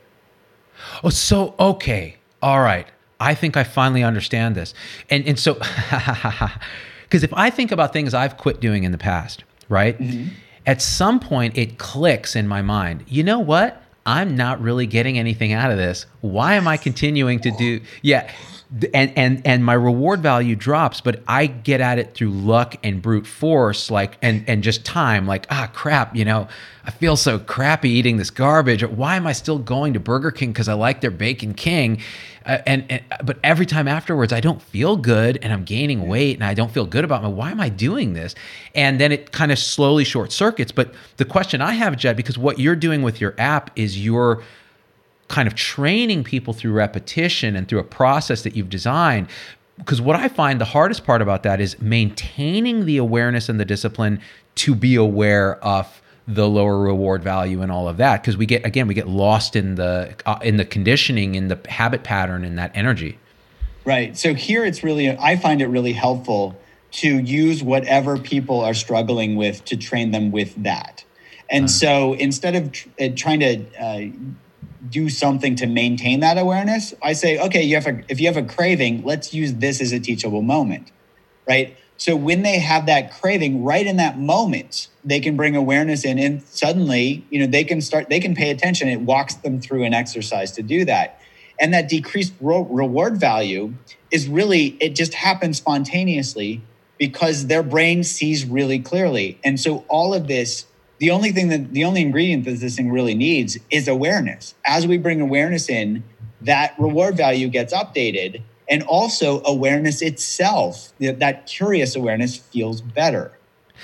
oh, so, okay. All right. I think I finally understand this. And and so, because if I think about things I've quit doing in the past, right? Mm-hmm. At some point it clicks in my mind. You know what? I'm not really getting anything out of this. Why am I continuing to do? Yeah. And, and, and my reward value drops, but I get at it through luck and brute force, like, and, and just time, like, ah, crap, you know, I feel so crappy eating this garbage. Why am I still going to Burger King? Cause I like their Bacon King. Uh, and, and, but every time afterwards, I don't feel good and I'm gaining weight and I don't feel good about my, why am I doing this? And then it kind of slowly short circuits. But the question I have, Jed, because what you're doing with your app is you're kind of training people through repetition and through a process that you've designed. Because what I find the hardest part about that is maintaining the awareness and the discipline to be aware of the lower reward value and all of that. Because we get, again, we get lost in the uh, in the conditioning, in the habit pattern, in that energy. Right. So here it's really, I find it really helpful to use whatever people are struggling with to train them with that. And uh-huh. so instead of tr- uh, trying to uh, do something to maintain that awareness, I say, okay, you have a, if you have a craving, let's use this as a teachable moment, right? So when they have that craving, right in that moment, they can bring awareness in, and suddenly, you know, they can start, they can pay attention. It walks them through an exercise to do that. And that decreased ro- reward value is really, it just happens spontaneously because their brain sees really clearly. And so all of this, the only thing that, the only ingredient that this thing really needs is awareness. As we bring awareness in, that reward value gets updated, and also awareness itself, that curious awareness, feels better.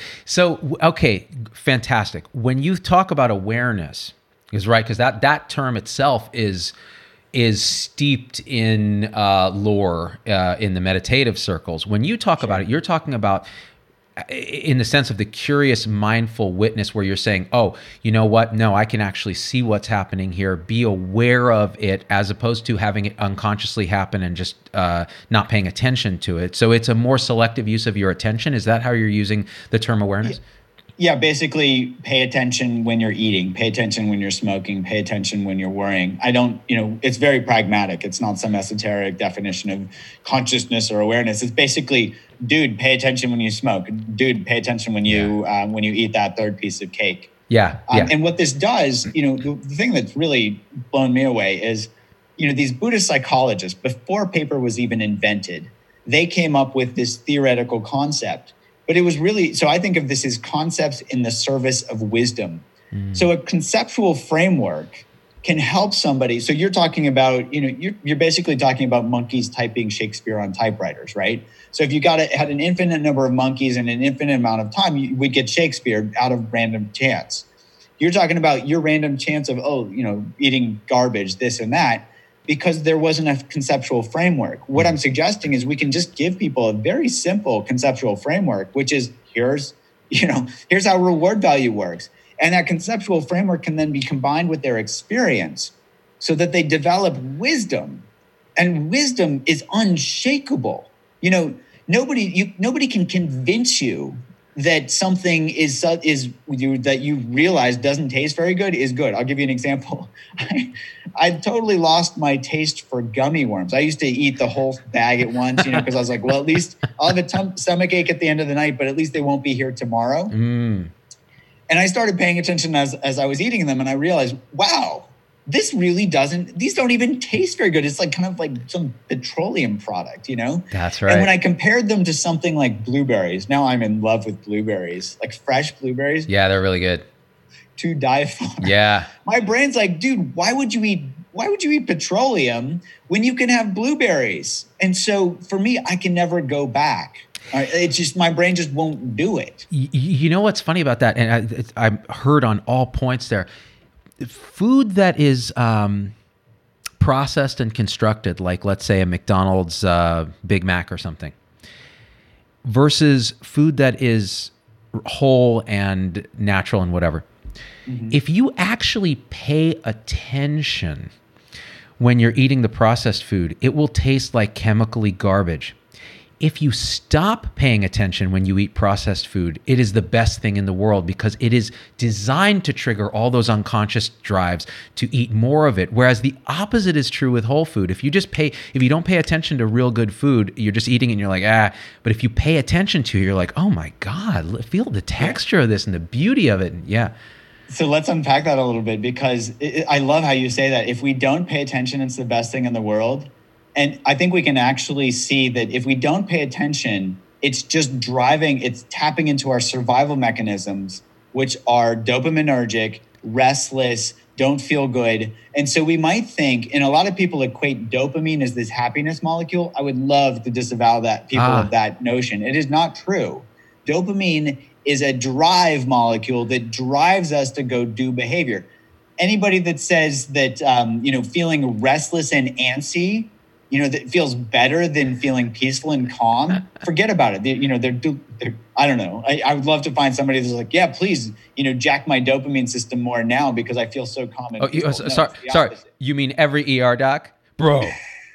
So, okay, fantastic. When you talk about awareness, is right, because that, that term itself is is steeped in uh, lore uh, in the meditative circles. When you talk sure. about it, you're talking about in the sense of the curious, mindful witness, where you're saying, oh, you know what? No, I can actually see what's happening here, be aware of it, as opposed to having it unconsciously happen and just uh, not paying attention to it. So it's a more selective use of your attention. Is that how you're using the term awareness? Yeah, basically pay attention when you're eating, pay attention when you're smoking, pay attention when you're worrying. I don't, you know, it's very pragmatic. It's not some esoteric definition of consciousness or awareness. It's basically, dude, pay attention when you smoke. Dude, pay attention when you yeah. um, when you eat that third piece of cake. Yeah, yeah. Um, and what this does, you know, the, the thing that's really blown me away is, you know, these Buddhist psychologists, before paper was even invented, they came up with this theoretical concept. But it was really, so I think of this as concepts in the service of wisdom. Mm. So a conceptual framework can help somebody. So you're talking about, you know, you're, you're basically talking about monkeys typing Shakespeare on typewriters, right? So if you got a, had an infinite number of monkeys and an infinite amount of time, you would get Shakespeare out of random chance. You're talking about your random chance of, oh, you know, eating garbage, this and that, because there wasn't a conceptual framework. What I'm suggesting is we can just give people a very simple conceptual framework, which is here's, you know, here's how reward value works. And that conceptual framework can then be combined with their experience so that they develop wisdom. And wisdom is unshakable. You know, nobody you, nobody can convince you that something is is you, that you realize doesn't taste very good is good. I'll give you an example. I, I totally lost my taste for gummy worms. I used to eat the whole bag at once, you know, because I was like, well, at least I'll have a tum- stomach ache at the end of the night, but at least they won't be here tomorrow. Mm. And I started paying attention as, as I was eating them, and I realized, wow, this really doesn't, these don't even taste very good. It's like kind of like some petroleum product, you know? That's right. And when I compared them to something like blueberries, now I'm in love with blueberries, like fresh blueberries. Yeah, they're really good. To die for. Yeah. My brain's like, dude, why would you eat, why would you eat petroleum when you can have blueberries? And so for me, I can never go back. It's just, my brain just won't do it. You, you know what's funny about that? And I, I heard on all points there, food that is um, processed and constructed, like let's say a McDonald's uh, Big Mac or something, versus food that is whole and natural and whatever. Mm-hmm. If you actually pay attention when you're eating the processed food, it will taste like chemically garbage. If you stop paying attention when you eat processed food, it is the best thing in the world because it is designed to trigger all those unconscious drives to eat more of it. Whereas the opposite is true with whole food. If you just pay, if you don't pay attention to real good food, you're just eating it and you're like, ah. But if you pay attention to it, you're like, oh my God, feel the texture of this and the beauty of it. And yeah. So let's unpack that a little bit because it, I love how you say that. If we don't pay attention, it's the best thing in the world. And I think we can actually see that if we don't pay attention, it's just driving, it's tapping into our survival mechanisms, which are dopaminergic, restless, don't feel good. And so we might think, and a lot of people equate dopamine as this happiness molecule. I would love to disavow that, people ah. of that notion. It is not true. Dopamine is a drive molecule that drives us to go do behavior. Anybody that says that, um, you know, feeling restless and antsy, you know, that feels better than feeling peaceful and calm, forget about it. They, you know, they're, they're, I don't know. I, I would love to find somebody that's like, yeah, please, you know, jack my dopamine system more now because I feel so calm and oh, peaceful. You, no, sorry, sorry. You mean every E R doc? Bro,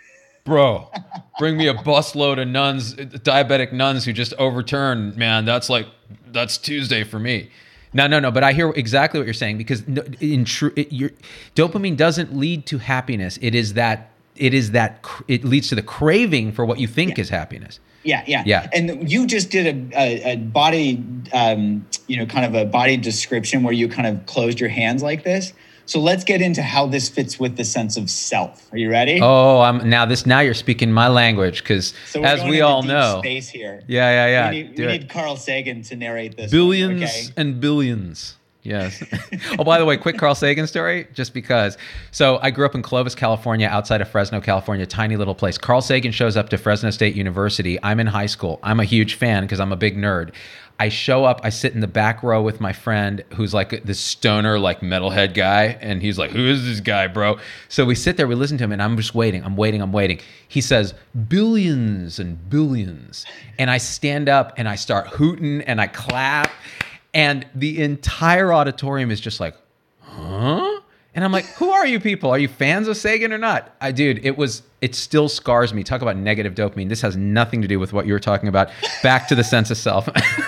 bro, bring me a busload of nuns, diabetic nuns who just overturned, man. That's like, that's Tuesday for me. No, no, no. But I hear exactly what you're saying because in true, your dopamine doesn't lead to happiness. It is that It is that it leads to the craving for what you think yeah. is happiness. Yeah, yeah, yeah. And you just did a, a, a body, um, you know, kind of a body description where you kind of closed your hands like this. So let's get into how this fits with the sense of self. Are you ready? Oh, I'm now this. Now you're speaking my language because, so as we all know, space here. Yeah, yeah, yeah. We need, we need Carl Sagan to narrate this. Billions one, okay? and billions. Yes. Oh, by the way, quick Carl Sagan story, just because. So I grew up in Clovis, California, outside of Fresno, California, tiny little place. Carl Sagan shows up to Fresno State University. I'm in high school. I'm a huge fan because I'm a big nerd. I show up, I sit in the back row with my friend who's like this stoner, like metalhead guy. And he's like, who is this guy, bro? So we sit there, we listen to him, and I'm just waiting. I'm waiting, I'm waiting. He says, billions and billions. And I stand up and I start hooting and I clap. And the entire auditorium is just like, huh? And I'm like, who are you people? Are you fans of Sagan or not? I, dude, it was, it still scars me. Talk about negative dopamine. This has nothing to do with what you were talking about. Back to the sense of self.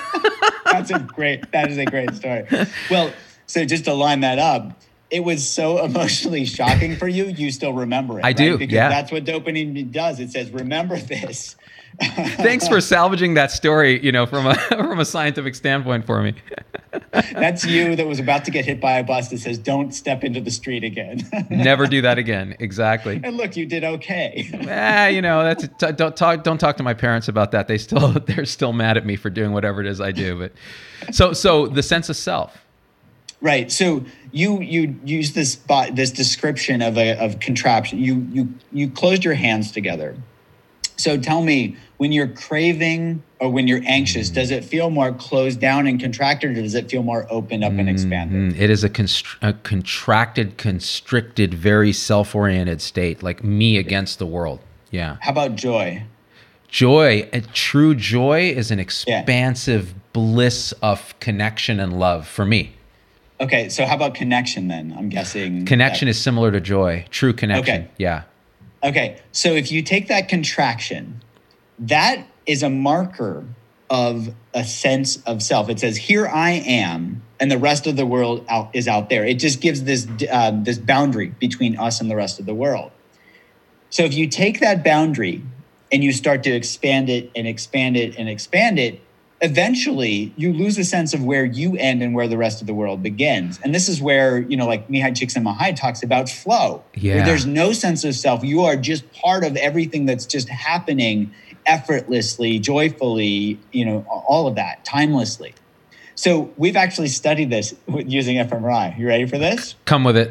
That's a great, that is a great story. Well, so just to line that up, it was so emotionally shocking for you, you still remember it. I right? do, because yeah. that's what dopamine does. It says, remember this. Thanks for salvaging that story, you know, from a from a scientific standpoint for me. That's you that was about to get hit by a bus that says, don't step into the street again. Never do that again. Exactly. And look, you did okay. Ah, you know, that's t- don't talk don't talk to my parents about that. They still they're still mad at me for doing whatever it is I do. But so so the sense of self. Right. So you you use this bo- this description of a of contraption. You you you closed your hands together. So tell me, when you're craving or when you're anxious, Mm. does it feel more closed down and contracted, or does it feel more opened up and expanded? Mhm. It is a, constr- a contracted, constricted, very self-oriented state, like me against the world. Yeah. How about joy? Joy, a true joy is an Yeah. expansive bliss of connection and love for me. Okay. So how about connection then? I'm guessing Connection that- is similar to joy. True connection. Okay. Yeah. Okay, so if you take that contraction, that is a marker of a sense of self. It says, "Here I am," and the rest of the world out, is out there. It just gives this uh, this boundary between us and the rest of the world. So if you take that boundary and you start to expand it and expand it and expand it, eventually you lose a sense of where you end and where the rest of the world begins. And this is where, you know, like Mihai Csikszentmihalyi talks about flow, Yeah. where there's no sense of self. You are just part of everything that's just happening effortlessly, joyfully, you know, all of that, timelessly. So we've actually studied this with using fMRI. You ready for this? Come with it.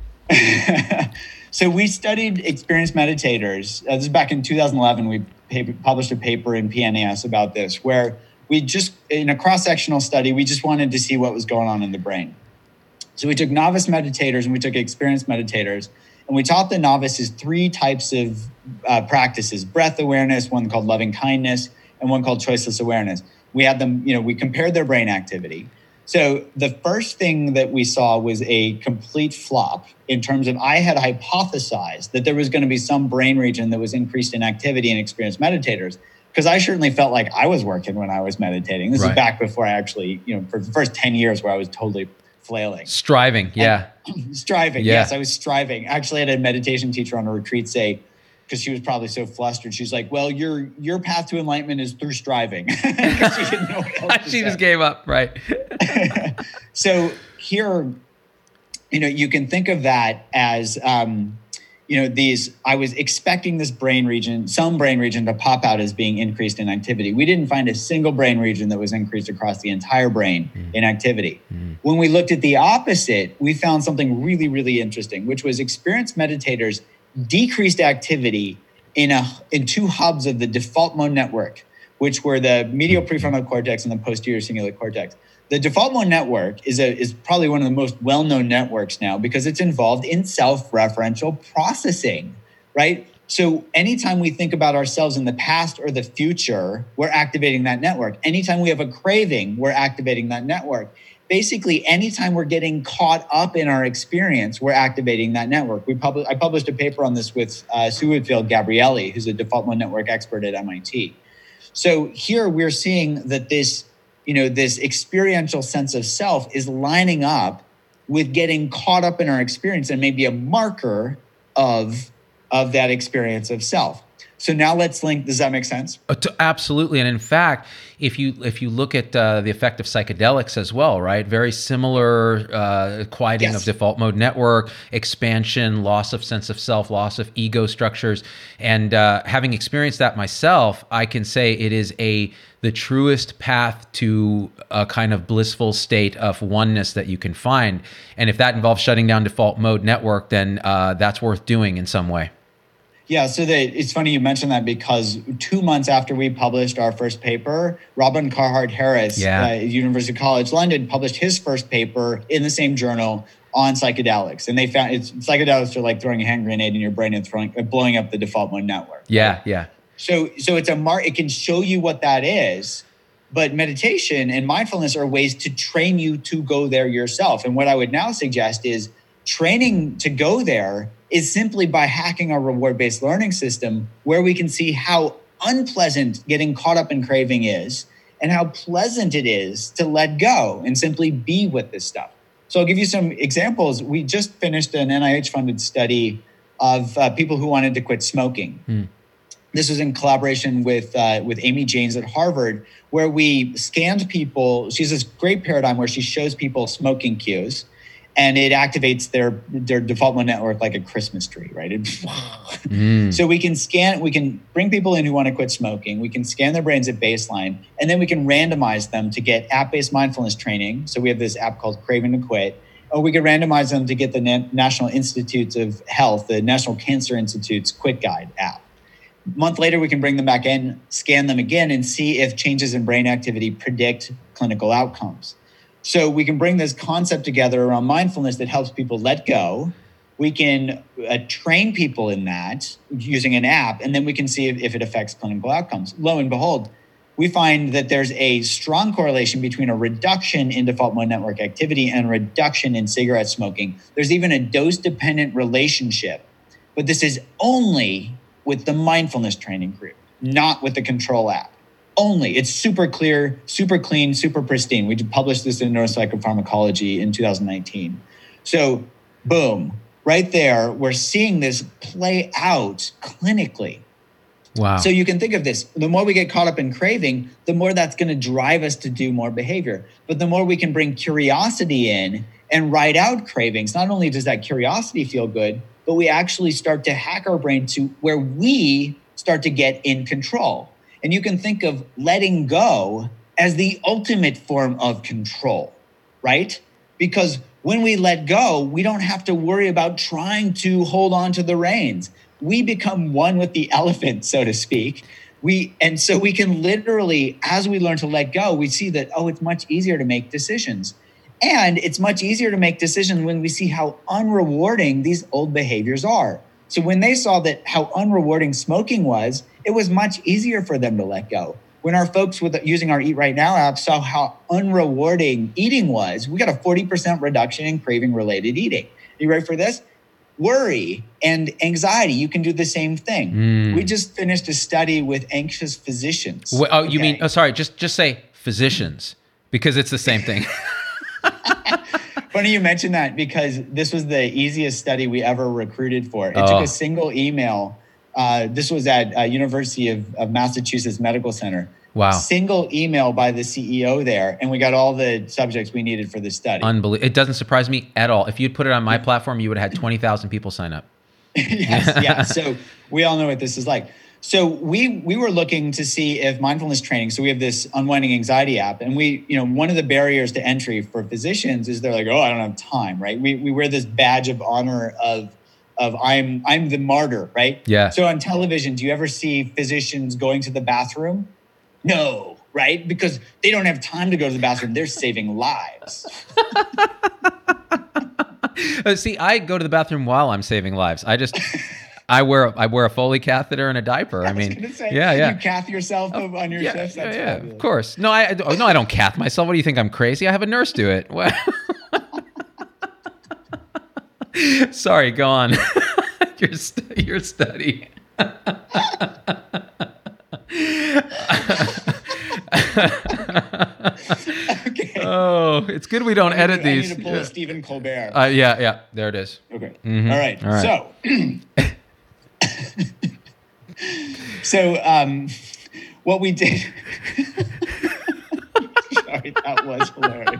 So we studied experienced meditators. Uh, this is back in two thousand eleven. We paper, published a paper in P N A S about this, where we just, in a cross-sectional study, we just wanted to see what was going on in the brain. So we took novice meditators and we took experienced meditators, and we taught the novices three types of uh, practices: breath awareness, one called loving kindness, and one called choiceless awareness. We had them, you know, we compared their brain activity. So the first thing that we saw was a complete flop in terms of, I had hypothesized that there was going to be some brain region that was increased in activity in experienced meditators, because I certainly felt like I was working when I was meditating. This Right. is back before I actually, you know, for the first ten years where I was totally flailing. Striving. Yeah. And striving. Yeah. Yes, I was striving. Actually, I had a meditation teacher on a retreat say, because she was probably so flustered, she's like, well, your your path to enlightenment is through striving. Because she didn't know what else to She just say. gave up. Right. So here, you know, you can think of that as, um, you know, these, I was expecting this brain region, some brain region to pop out as being increased in activity. We didn't find a single brain region that was increased across the entire brain mm. in activity. Mm. When we looked at the opposite, we found something really, really interesting, which was experienced meditators decreased activity in a in two hubs of the default mode network, which were the medial prefrontal cortex and the posterior cingulate cortex. The default mode network is a is probably one of the most well-known networks now because it's involved in self-referential processing, right? So anytime we think about ourselves in the past or the future, we're activating that network. Anytime we have a craving, we're activating that network. Basically, anytime we're getting caught up in our experience, we're activating that network. We pub- I published a paper on this with uh, Sue Whitfield Gabrielli, who's a default mode network expert at M I T. So here we're seeing that this, you know, this experiential sense of self is lining up with getting caught up in our experience and maybe a marker of, of that experience of self. So now let's link. Does that make sense? Uh, to, absolutely. And in fact, if you if you look at uh, the effect of psychedelics as well, right? Very similar uh, quieting Yes. of default mode network, expansion, loss of sense of self, loss of ego structures. And uh, having experienced that myself, I can say it is a the truest path to a kind of blissful state of oneness that you can find. And if that involves shutting down default mode network, then uh, that's worth doing in some way. Yeah, so they, it's funny you mentioned that because two months after we published our first paper, Robin Carhart Harris Yeah. uh, at University College London published his first paper in the same journal on psychedelics. And they found it's, psychedelics are like throwing a hand grenade in your brain and throwing, uh, blowing up the default mode network. Yeah, yeah. So, so it's a mar- it can show you what that is, but meditation and mindfulness are ways to train you to go there yourself. And what I would now suggest is training to go there is simply by hacking our reward-based learning system, where we can see how unpleasant getting caught up in craving is and how pleasant it is to let go and simply be with this stuff. So I'll give you some examples. We just finished an N I H-funded study of uh, people who wanted to quit smoking. Hmm. This was in collaboration with uh, with Amy Janes at Harvard, where we scanned people. She has this great paradigm where she shows people smoking cues. and it activates their their default mode network like a Christmas tree, right? It, Mm. So we can scan, we can bring people in who want to quit smoking. We can scan their brains at baseline, and then we can randomize them to get app-based mindfulness training. So we have this app called Craving to Quit. Or we could randomize them to get the Na- National Institutes of Health, the National Cancer Institute's Quit Guide app. A month later, we can bring them back in, scan them again, and see if changes in brain activity predict clinical outcomes. So we can bring this concept together around mindfulness that helps people let go. We can uh, train people in that using an app, and then we can see if, if it affects clinical outcomes. Lo and behold, we find that there's a strong correlation between a reduction in default mode network activity and a reduction in cigarette smoking. There's even a dose-dependent relationship, but this is only with the mindfulness training group, not with the control app. Only. It's super clear, super clean, super pristine. We published this in Neuropsychopharmacology in two thousand nineteen. So, boom, right there, we're seeing this play out clinically. Wow. So you can think of this, the more we get caught up in craving, the more that's going to drive us to do more behavior. But the more we can bring curiosity in and ride out cravings, not only does that curiosity feel good, but we actually start to hack our brain to where we start to get in control. And you can think of letting go as the ultimate form of control, right? Because when we let go, we don't have to worry about trying to hold on to the reins. We become one with the elephant, so to speak. We and so we can literally, as we learn to let go, we see that, oh, it's much easier to make decisions. And it's much easier to make decisions when we see how unrewarding these old behaviors are. So when they saw that how unrewarding smoking was, it was much easier for them to let go. When our folks with using our Eat Right Now app saw how unrewarding eating was, we got a forty percent reduction in craving-related eating. You ready for this? Worry and anxiety, you can do the same thing. Mm. We just finished a study with anxious physicians. Well, oh, you okay? mean, oh, sorry, just just say physicians, because it's the same thing. Funny you mentioned that, because this was the easiest study we ever recruited for. It Oh. took a single email. Uh, this was at uh, University of, of Massachusetts Medical Center. Wow. Single email by the C E O there, and we got all the subjects we needed for the study. Unbelievable. It doesn't surprise me at all. If you'd put it on my platform, you would have had twenty thousand people sign up. Yes, yeah. So we all know what this is like. So we we were looking to see if mindfulness training. So we have this unwinding anxiety app, and we, you know, one of the barriers to entry for physicians is they're like, oh, I don't have time, right? We we wear this badge of honor of of I'm I'm the martyr, right? Yeah. So on television, do you ever see physicians going to the bathroom? No, right? Because they don't have time to go to the bathroom. They're saving lives. Uh, See, I go to the bathroom while I'm saving lives. I just, I wear, I wear a Foley catheter and a diaper. I, I was mean, gonna say, yeah, yeah. You cath yourself on your yeah, shifts. yeah, That's yeah, fabulous. of course. No, I oh, no, I don't cath myself. What do you think? I'm crazy? I have a nurse do it. What? Sorry, go on. your st- your study. Okay. Oh, it's good we don't I need edit to- I these. need to pull Yeah. a Stephen Colbert. Uh, yeah, yeah. There it is. Okay. Mhm. All right. All right. So, so um, what we did. Sorry, that was hilarious.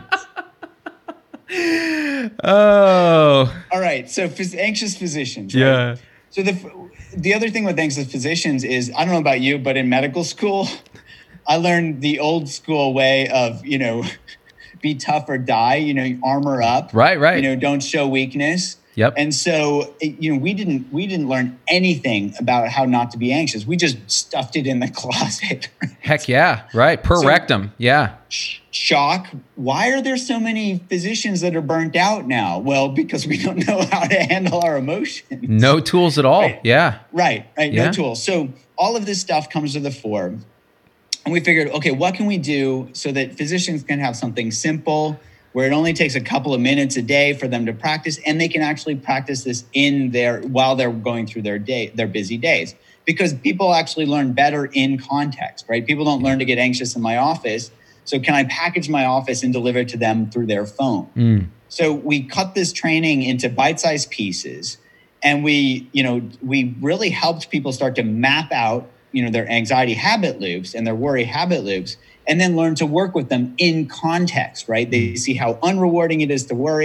Oh, All right. So, phys- anxious physicians. Right? yeah. So the the other thing with anxious physicians is, I don't know about you, but in medical school, I learned the old school way of, you know, be tough or die. You know, armor up. Right, right. You know, don't show weakness. Yep. And so, it- you know, we didn't we didn't learn anything about how not to be anxious. We just stuffed it in the closet. Heck yeah. Right. Per So- rectum. Yeah. Sh- Shock. Why are there so many physicians that are burnt out now? Well, because we don't know how to handle our emotions. No tools at all. Right. Yeah. Right, right. Yeah. No tools. So all of this stuff comes to the fore. And we figured, okay, what can we do so that physicians can have something simple where it only takes a couple of minutes a day for them to practice, and they can actually practice this in their while they're going through their day, their busy days. Because people actually learn better in context, right? People don't learn to get anxious in my office. So can I package my office and deliver it to them through their phone? Mm. So we cut this training into bite-sized pieces, and we, you know, we really helped people start to map out, you know, their anxiety habit loops and their worry habit loops, and then learn to work with them in context, right? They see how unrewarding it is to worry.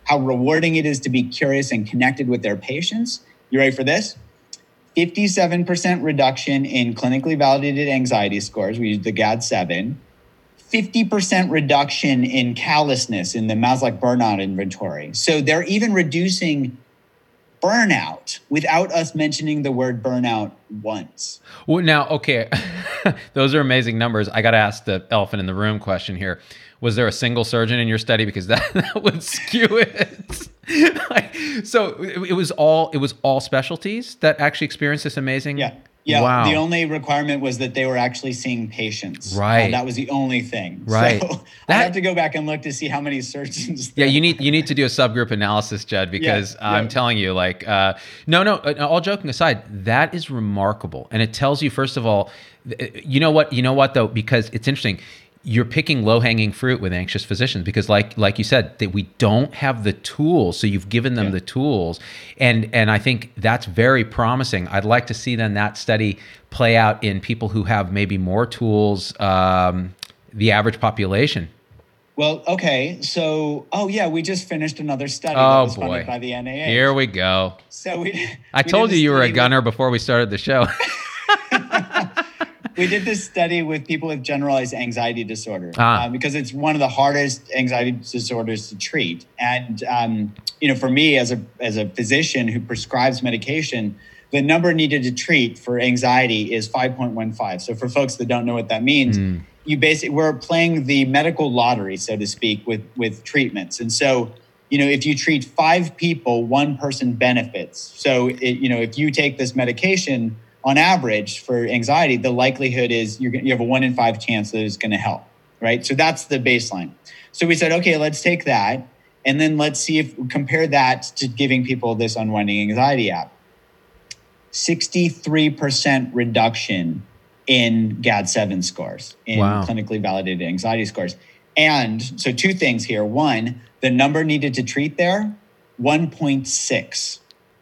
how rewarding it is to be curious and connected with their patients. You ready for this? fifty-seven percent reduction in clinically validated anxiety scores. We used the G A D seven. fifty percent reduction in callousness in the Maslach burnout inventory. So they're even reducing burnout without us mentioning the word burnout once. Well, now, okay, those are amazing numbers. I got to ask the elephant in the room question here. Was there a single surgeon in your study? Because that, that would skew it. Like, so it, it was all it was all specialties that actually experienced this amazing. Yeah. Yeah, wow. The only requirement was that they were actually seeing patients. Right. Uh, that was the only thing. Right. So that, I have to go back and look to see how many surgeons. Yeah, you need you need to do a subgroup analysis, Jed, because yeah, I'm yeah. telling you, like, uh, no, no. All joking aside, that is remarkable, and it tells you, first of all, you know what, you know what though, because it's interesting. You're picking low-hanging fruit with anxious physicians because, like like you said, that we don't have the tools. So you've given them yeah. the tools, and and I think that's very promising. I'd like to see then that study play out in people who have maybe more tools, um, the average population. Well, okay, so oh yeah, we just finished another study oh, that was boy. funded by the N A A. Here we go. So we. I we told you you were a gunner with- before we started the show. We did this study with people with generalized anxiety disorder ah. uh, because it's one of the hardest anxiety disorders to treat. And um, you know, for me as a as a physician who prescribes medication, the number needed to treat for anxiety is five point one five. So for folks that don't know what that means, mm. you basically we're playing the medical lottery, so to speak, with with treatments. And so, you know, if you treat five people, one person benefits. So it, you know, if you take this medication, on average for anxiety, the likelihood is you're, you have a one in five chance that it's going to help, right? So that's the baseline. So we said, okay, let's take that. And then let's see if compare that to giving people this unwinding anxiety app. sixty-three percent reduction in G A D seven scores, in wow. clinically validated anxiety scores. And so two things here. One, the number needed to treat there, one point six.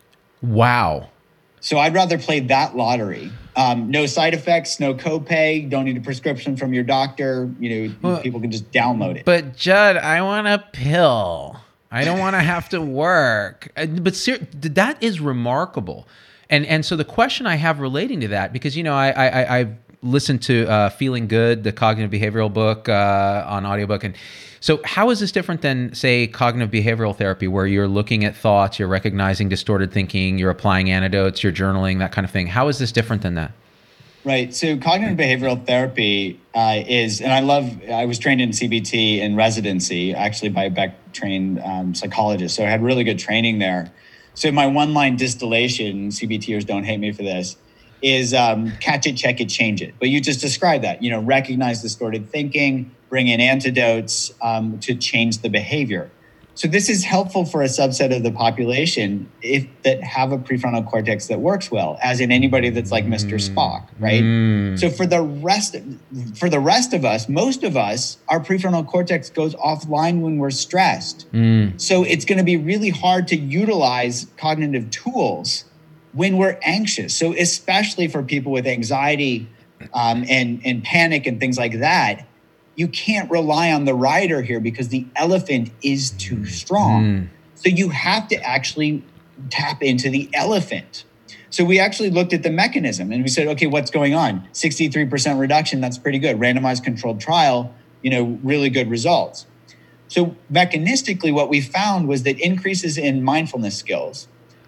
Wow. So I'd rather play that lottery. Um, no side effects, no copay. Don't need a prescription from your doctor. You know, well, people can just download it. But Judd, I want a pill. I don't want to have to work. But ser- that is remarkable. And and so the question I have relating to that, because you know, I I I've listened to uh, Feeling Good, the cognitive behavioral book uh, on audiobook, and so how is this different than, say, cognitive behavioral therapy, where you're looking at thoughts, you're recognizing distorted thinking, you're applying antidotes, you're journaling, that kind of thing? How is this different than that? Right. So cognitive behavioral therapy uh, is, and I love, I was trained in C B T in residency, actually by a Beck-trained um, psychologist. So I had really good training there. So my one-line distillation, CBTers don't hate me for this, is um, catch it, check it, change it. But you just described that, you know, recognize distorted thinking, bring in antidotes um, to change the behavior. So this is helpful for a subset of the population if that have a prefrontal cortex that works well, as in anybody that's like Mister Mm. Spock, right? Mm. So for the rest, for the rest of us, most of us, our prefrontal cortex goes offline when we're stressed. Mm. So it's going to be really hard to utilize cognitive tools when we're anxious. So especially for people with anxiety um, and, and panic and things like that, you can't rely on the rider here because the elephant is too strong. Mm. So you have to actually tap into the elephant. So we actually looked at the mechanism and we said, okay, what's going on? sixty-three percent reduction, that's pretty good. Randomized controlled trial, you know, really good results. So mechanistically, what we found was that increases in mindfulness skills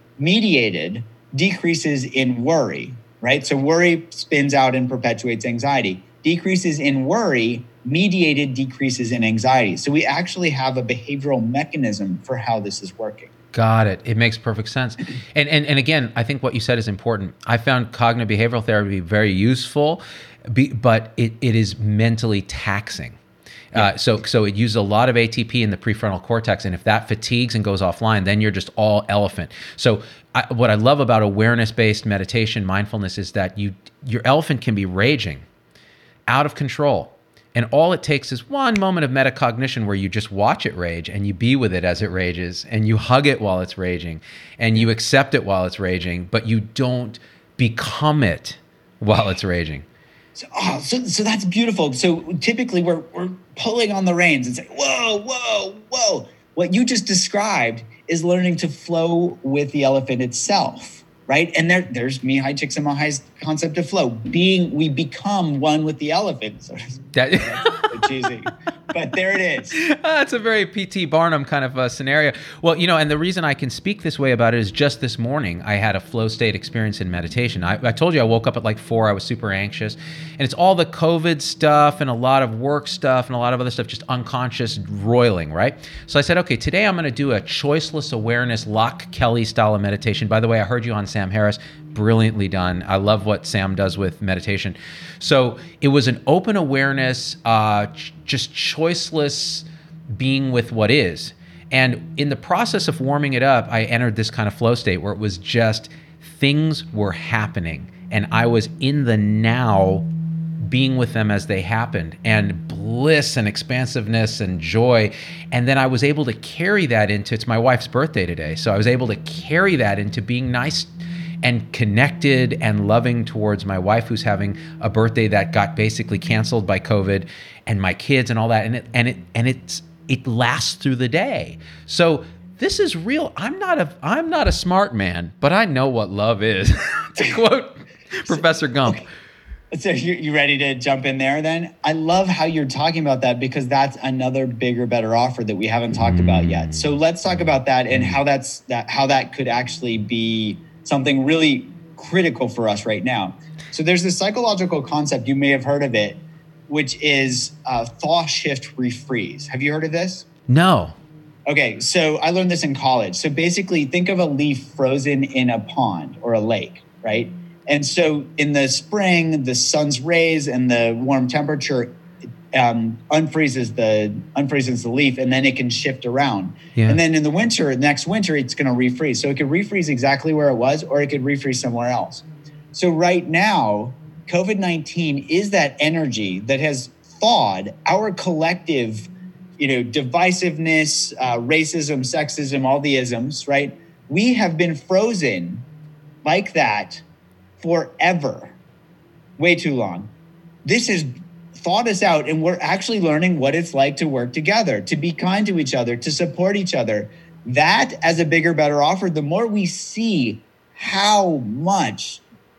mediated decreases in worry, right? So worry spins out and perpetuates anxiety. Decreases in worry mediated decreases in anxiety. So we actually have a behavioral mechanism for how this is working. Got it. It makes perfect sense. And and and again, I think what you said is important. I found cognitive behavioral therapy very useful, but it, it is mentally taxing. Yeah. Uh, so so it uses a lot of A T P in the prefrontal cortex, and if that fatigues and goes offline, then you're just all elephant. So I, what I love about awareness-based meditation, mindfulness, is that you your elephant can be raging, out of control, and all it takes is one moment of metacognition where you just watch it rage and you be with it as it rages, and you hug it while it's raging, and you accept it while it's raging, but you don't become it while it's raging. So, oh, so, so that's beautiful. So typically we're we're pulling on the reins and saying, whoa, whoa, whoa. What you just described is learning to flow with the elephant itself, right? And there, there's Mihaly Csikszentmihalyi's concept of flow. Being, we become one with the elephant. So that, that's so cheesy. But there it is. That's a very P T Barnum kind of uh, scenario. Well, you know, and the reason I can speak this way about it is just this morning I had a flow state experience in meditation. I, I told you I woke up at like four. I was super anxious. And it's all the COVID stuff and a lot of work stuff and a lot of other stuff, just unconscious roiling, right? So I said, okay, today I'm going to do a choiceless awareness Locke Kelly style of meditation. By the way, I heard you on Sam Harris. Brilliantly done. I love what Sam does with meditation. So it was an open awareness, uh, ch- just choiceless being with what is. And in the process of warming it up, I entered this kind of flow state where it was just things were happening and I was in the now being with them as they happened, and bliss and expansiveness and joy. And then I was able to carry that into, it's my wife's birthday today. So I was able to carry that into being nice and connected and loving towards my wife, who's having a birthday that got basically canceled by COVID, and my kids and all that. And it and it and it's it lasts through the day. So this is real. I'm not a I'm not a smart man, but I know what love is. To quote Professor Gump. Okay. So you, you ready to jump in there then? I love how you're talking about that, because that's another bigger, better offer that we haven't talked mm. about yet. So let's talk about that and how that's that how that could actually be something really critical for us right now. So there's this psychological concept, you may have heard of it, which is uh, thaw, shift, refreeze. Have you heard of this? No. Okay, so I learned this in college. So basically, think of a leaf frozen in a pond or a lake, right? And so in the spring, the sun's rays and the warm temperature um, unfreezes the unfreezes the leaf, and then it can shift around. Yeah. And then in the winter, next winter, it's going to refreeze. So it could refreeze exactly where it was, or it could refreeze somewhere else. So right now, COVID nineteen is that energy that has thawed our collective, you know, divisiveness, uh, racism, sexism, all the isms, right? We have been frozen like that forever, way too long. This has thawed us out, and we're actually learning what it's like to work together, to be kind to each other, to support each other. That, as a bigger, better offer, the more we see how much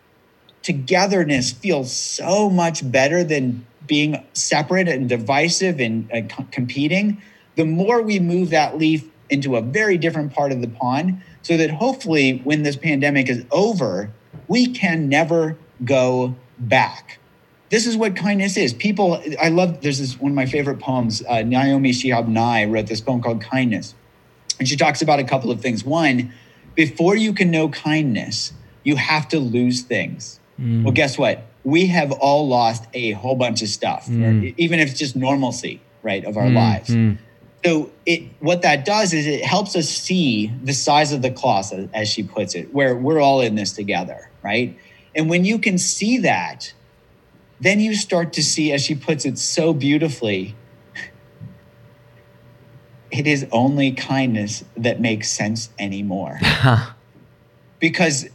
togetherness feels so much better than being separate and divisive and uh, c- competing, the more we move that leaf into a very different part of the pond, so that hopefully when this pandemic is over, we can never go back. This is what kindness is. People, I love, there's this, one of my favorite poems, uh, Naomi Shihab Nye wrote this poem called Kindness. And she talks about a couple of things. One, before you can know kindness, you have to lose things. Mm. Well, guess what? We have all lost a whole bunch of stuff, mm. even if it's just normalcy, right, of our mm. lives. Mm. So it, what that does is it helps us see the size of the cloth, as, as she puts it, where we're all in this together, right? And when you can see that, then you start to see, as she puts it so beautifully, it is only kindness that makes sense anymore. Because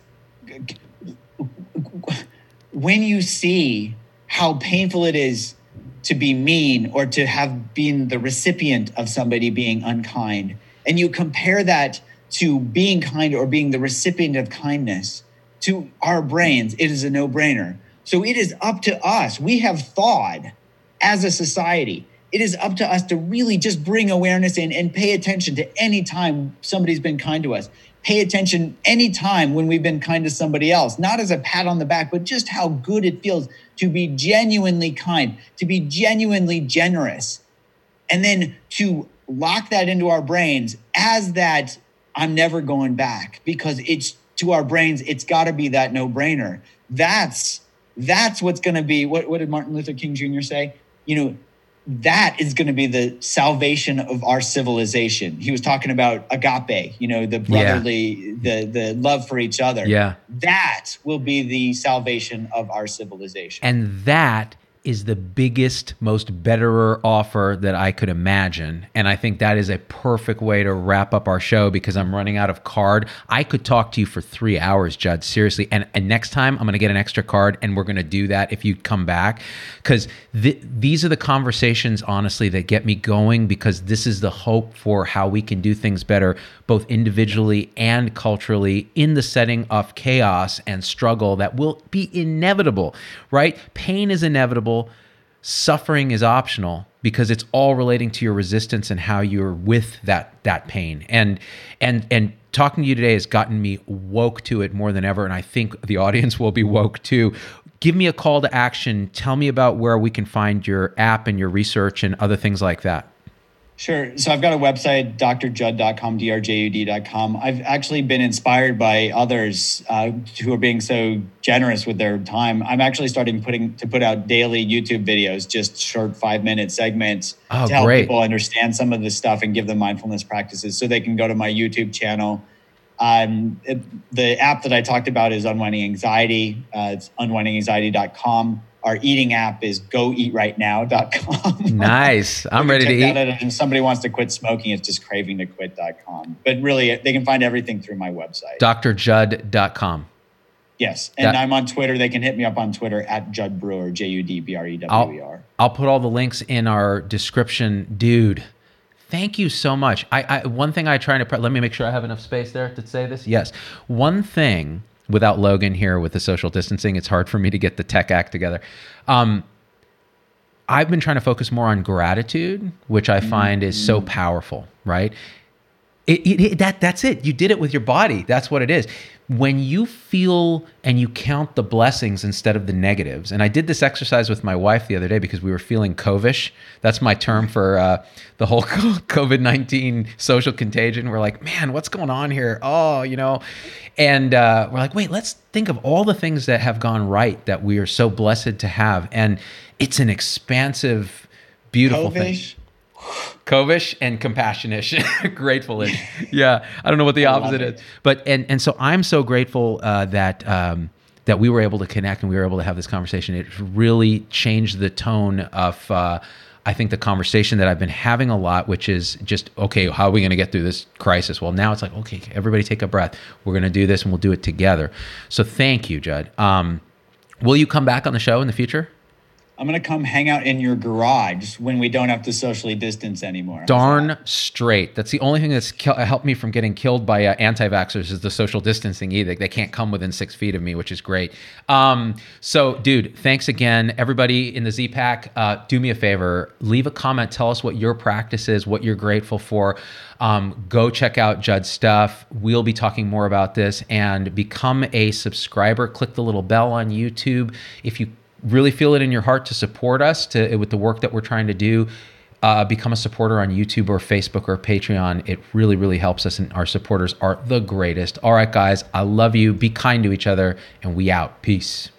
when you see how painful it is to be mean or to have been the recipient of somebody being unkind, and you compare that to being kind or being the recipient of kindness, to our brains, it is a no-brainer. So it is up to us. We have thawed as a society. It is up to us to really just bring awareness in and pay attention to any time somebody's been kind to us. Pay attention any time when we've been kind to somebody else, not as a pat on the back, but just how good it feels to be genuinely kind, to be genuinely generous. And then to lock that into our brains as that I'm never going back, because it's to our brains, it's got to be that no-brainer. That's That's what's going to be, what, what did Martin Luther King Junior say? You know, that is going to be the salvation of our civilization. He was talking about agape, you know, the brotherly, yeah. the, the love for each other. Yeah. That will be the salvation of our civilization. And that is the biggest, most betterer offer that I could imagine. And I think that is a perfect way to wrap up our show because I'm running out of card. I could talk to you for three hours, Judd, seriously. And, and next time I'm going to get an extra card and we're going to do that if you come back. Because th- these are the conversations, honestly, that get me going because this is the hope for how we can do things better, both individually and culturally in the setting of chaos and struggle that will be inevitable, right? Pain is inevitable. Suffering is optional because it's all relating to your resistance and how you're with that that pain. And and and talking to you today has gotten me woke to it more than ever, and I think the audience will be woke too. Give me a call to action. Tell me about where we can find your app and your research and other things like that. Sure. So I've got a website, d r judd dot com, D R J U D dot com. I've actually been inspired by others uh, who are being so generous with their time. I'm actually starting putting to put out daily YouTube videos, just short five minute segments oh, to help great. people understand some of this stuff and give them mindfulness practices so they can go to my YouTube channel. Um, it, the app that I talked about is Unwinding Anxiety. Uh, it's unwinding anxiety dot com. Our eating app is go eat right now dot com. Nice. I'm ready to eat. If somebody wants to quit smoking, it's just craving to quit dot com. But really, they can find everything through my website. D R judd dot com. Yes. And that, I'm on Twitter. They can hit me up on Twitter at Judd Brewer, J U D B R E W E R. I'll, I'll put all the links in our description. Dude, thank you so much. I, I One thing I try to, pre- let me make sure I have enough space there to say this. Yes. One thing, without Logan here with the social distancing, it's hard for me to get the tech act together. Um, I've been trying to focus more on gratitude, which I find mm-hmm. is so powerful, right? It, it, it, that That's it. You did it with your body. That's what it is. When you feel and you count the blessings instead of the negatives, and I did this exercise with my wife the other day because we were feeling covish. That's my term for uh, the whole COVID nineteen social contagion. We're like, man, what's going on here? Oh, you know, and uh, we're like, wait, let's think of all the things that have gone right that we are so blessed to have. And it's an expansive, beautiful Covish. thing. Covish and compassionate, grateful-ish. Yeah, I don't know what the opposite is, but and and so I'm so grateful uh, that um, that we were able to connect and we were able to have this conversation. It really changed the tone of uh, I think the conversation that I've been having a lot, which is just okay, how are we going to get through this crisis? Well, now it's like okay, everybody take a breath. We're going to do this and we'll do it together. So thank you, Judd. Um, will you come back on the show in the future? I'm going to come hang out in your garage when we don't have to socially distance anymore. Darn straight. That's the only thing that's ki- helped me from getting killed by uh, anti-vaxxers is the social distancing edict. They can't come within six feet of me, which is great. Um, so, dude, thanks again. Everybody in the Z-Pack, uh, do me a favor. Leave a comment. Tell us what your practice is, what you're grateful for. Um, go check out Judd's stuff. We'll be talking more about this. And become a subscriber. Click the little bell on YouTube. If you really feel it in your heart to support us to with the work that we're trying to do, uh, become a supporter on YouTube or Facebook or Patreon. It really, really helps us, and our supporters are the greatest. All right, guys, I love you. Be kind to each other, and we out. Peace.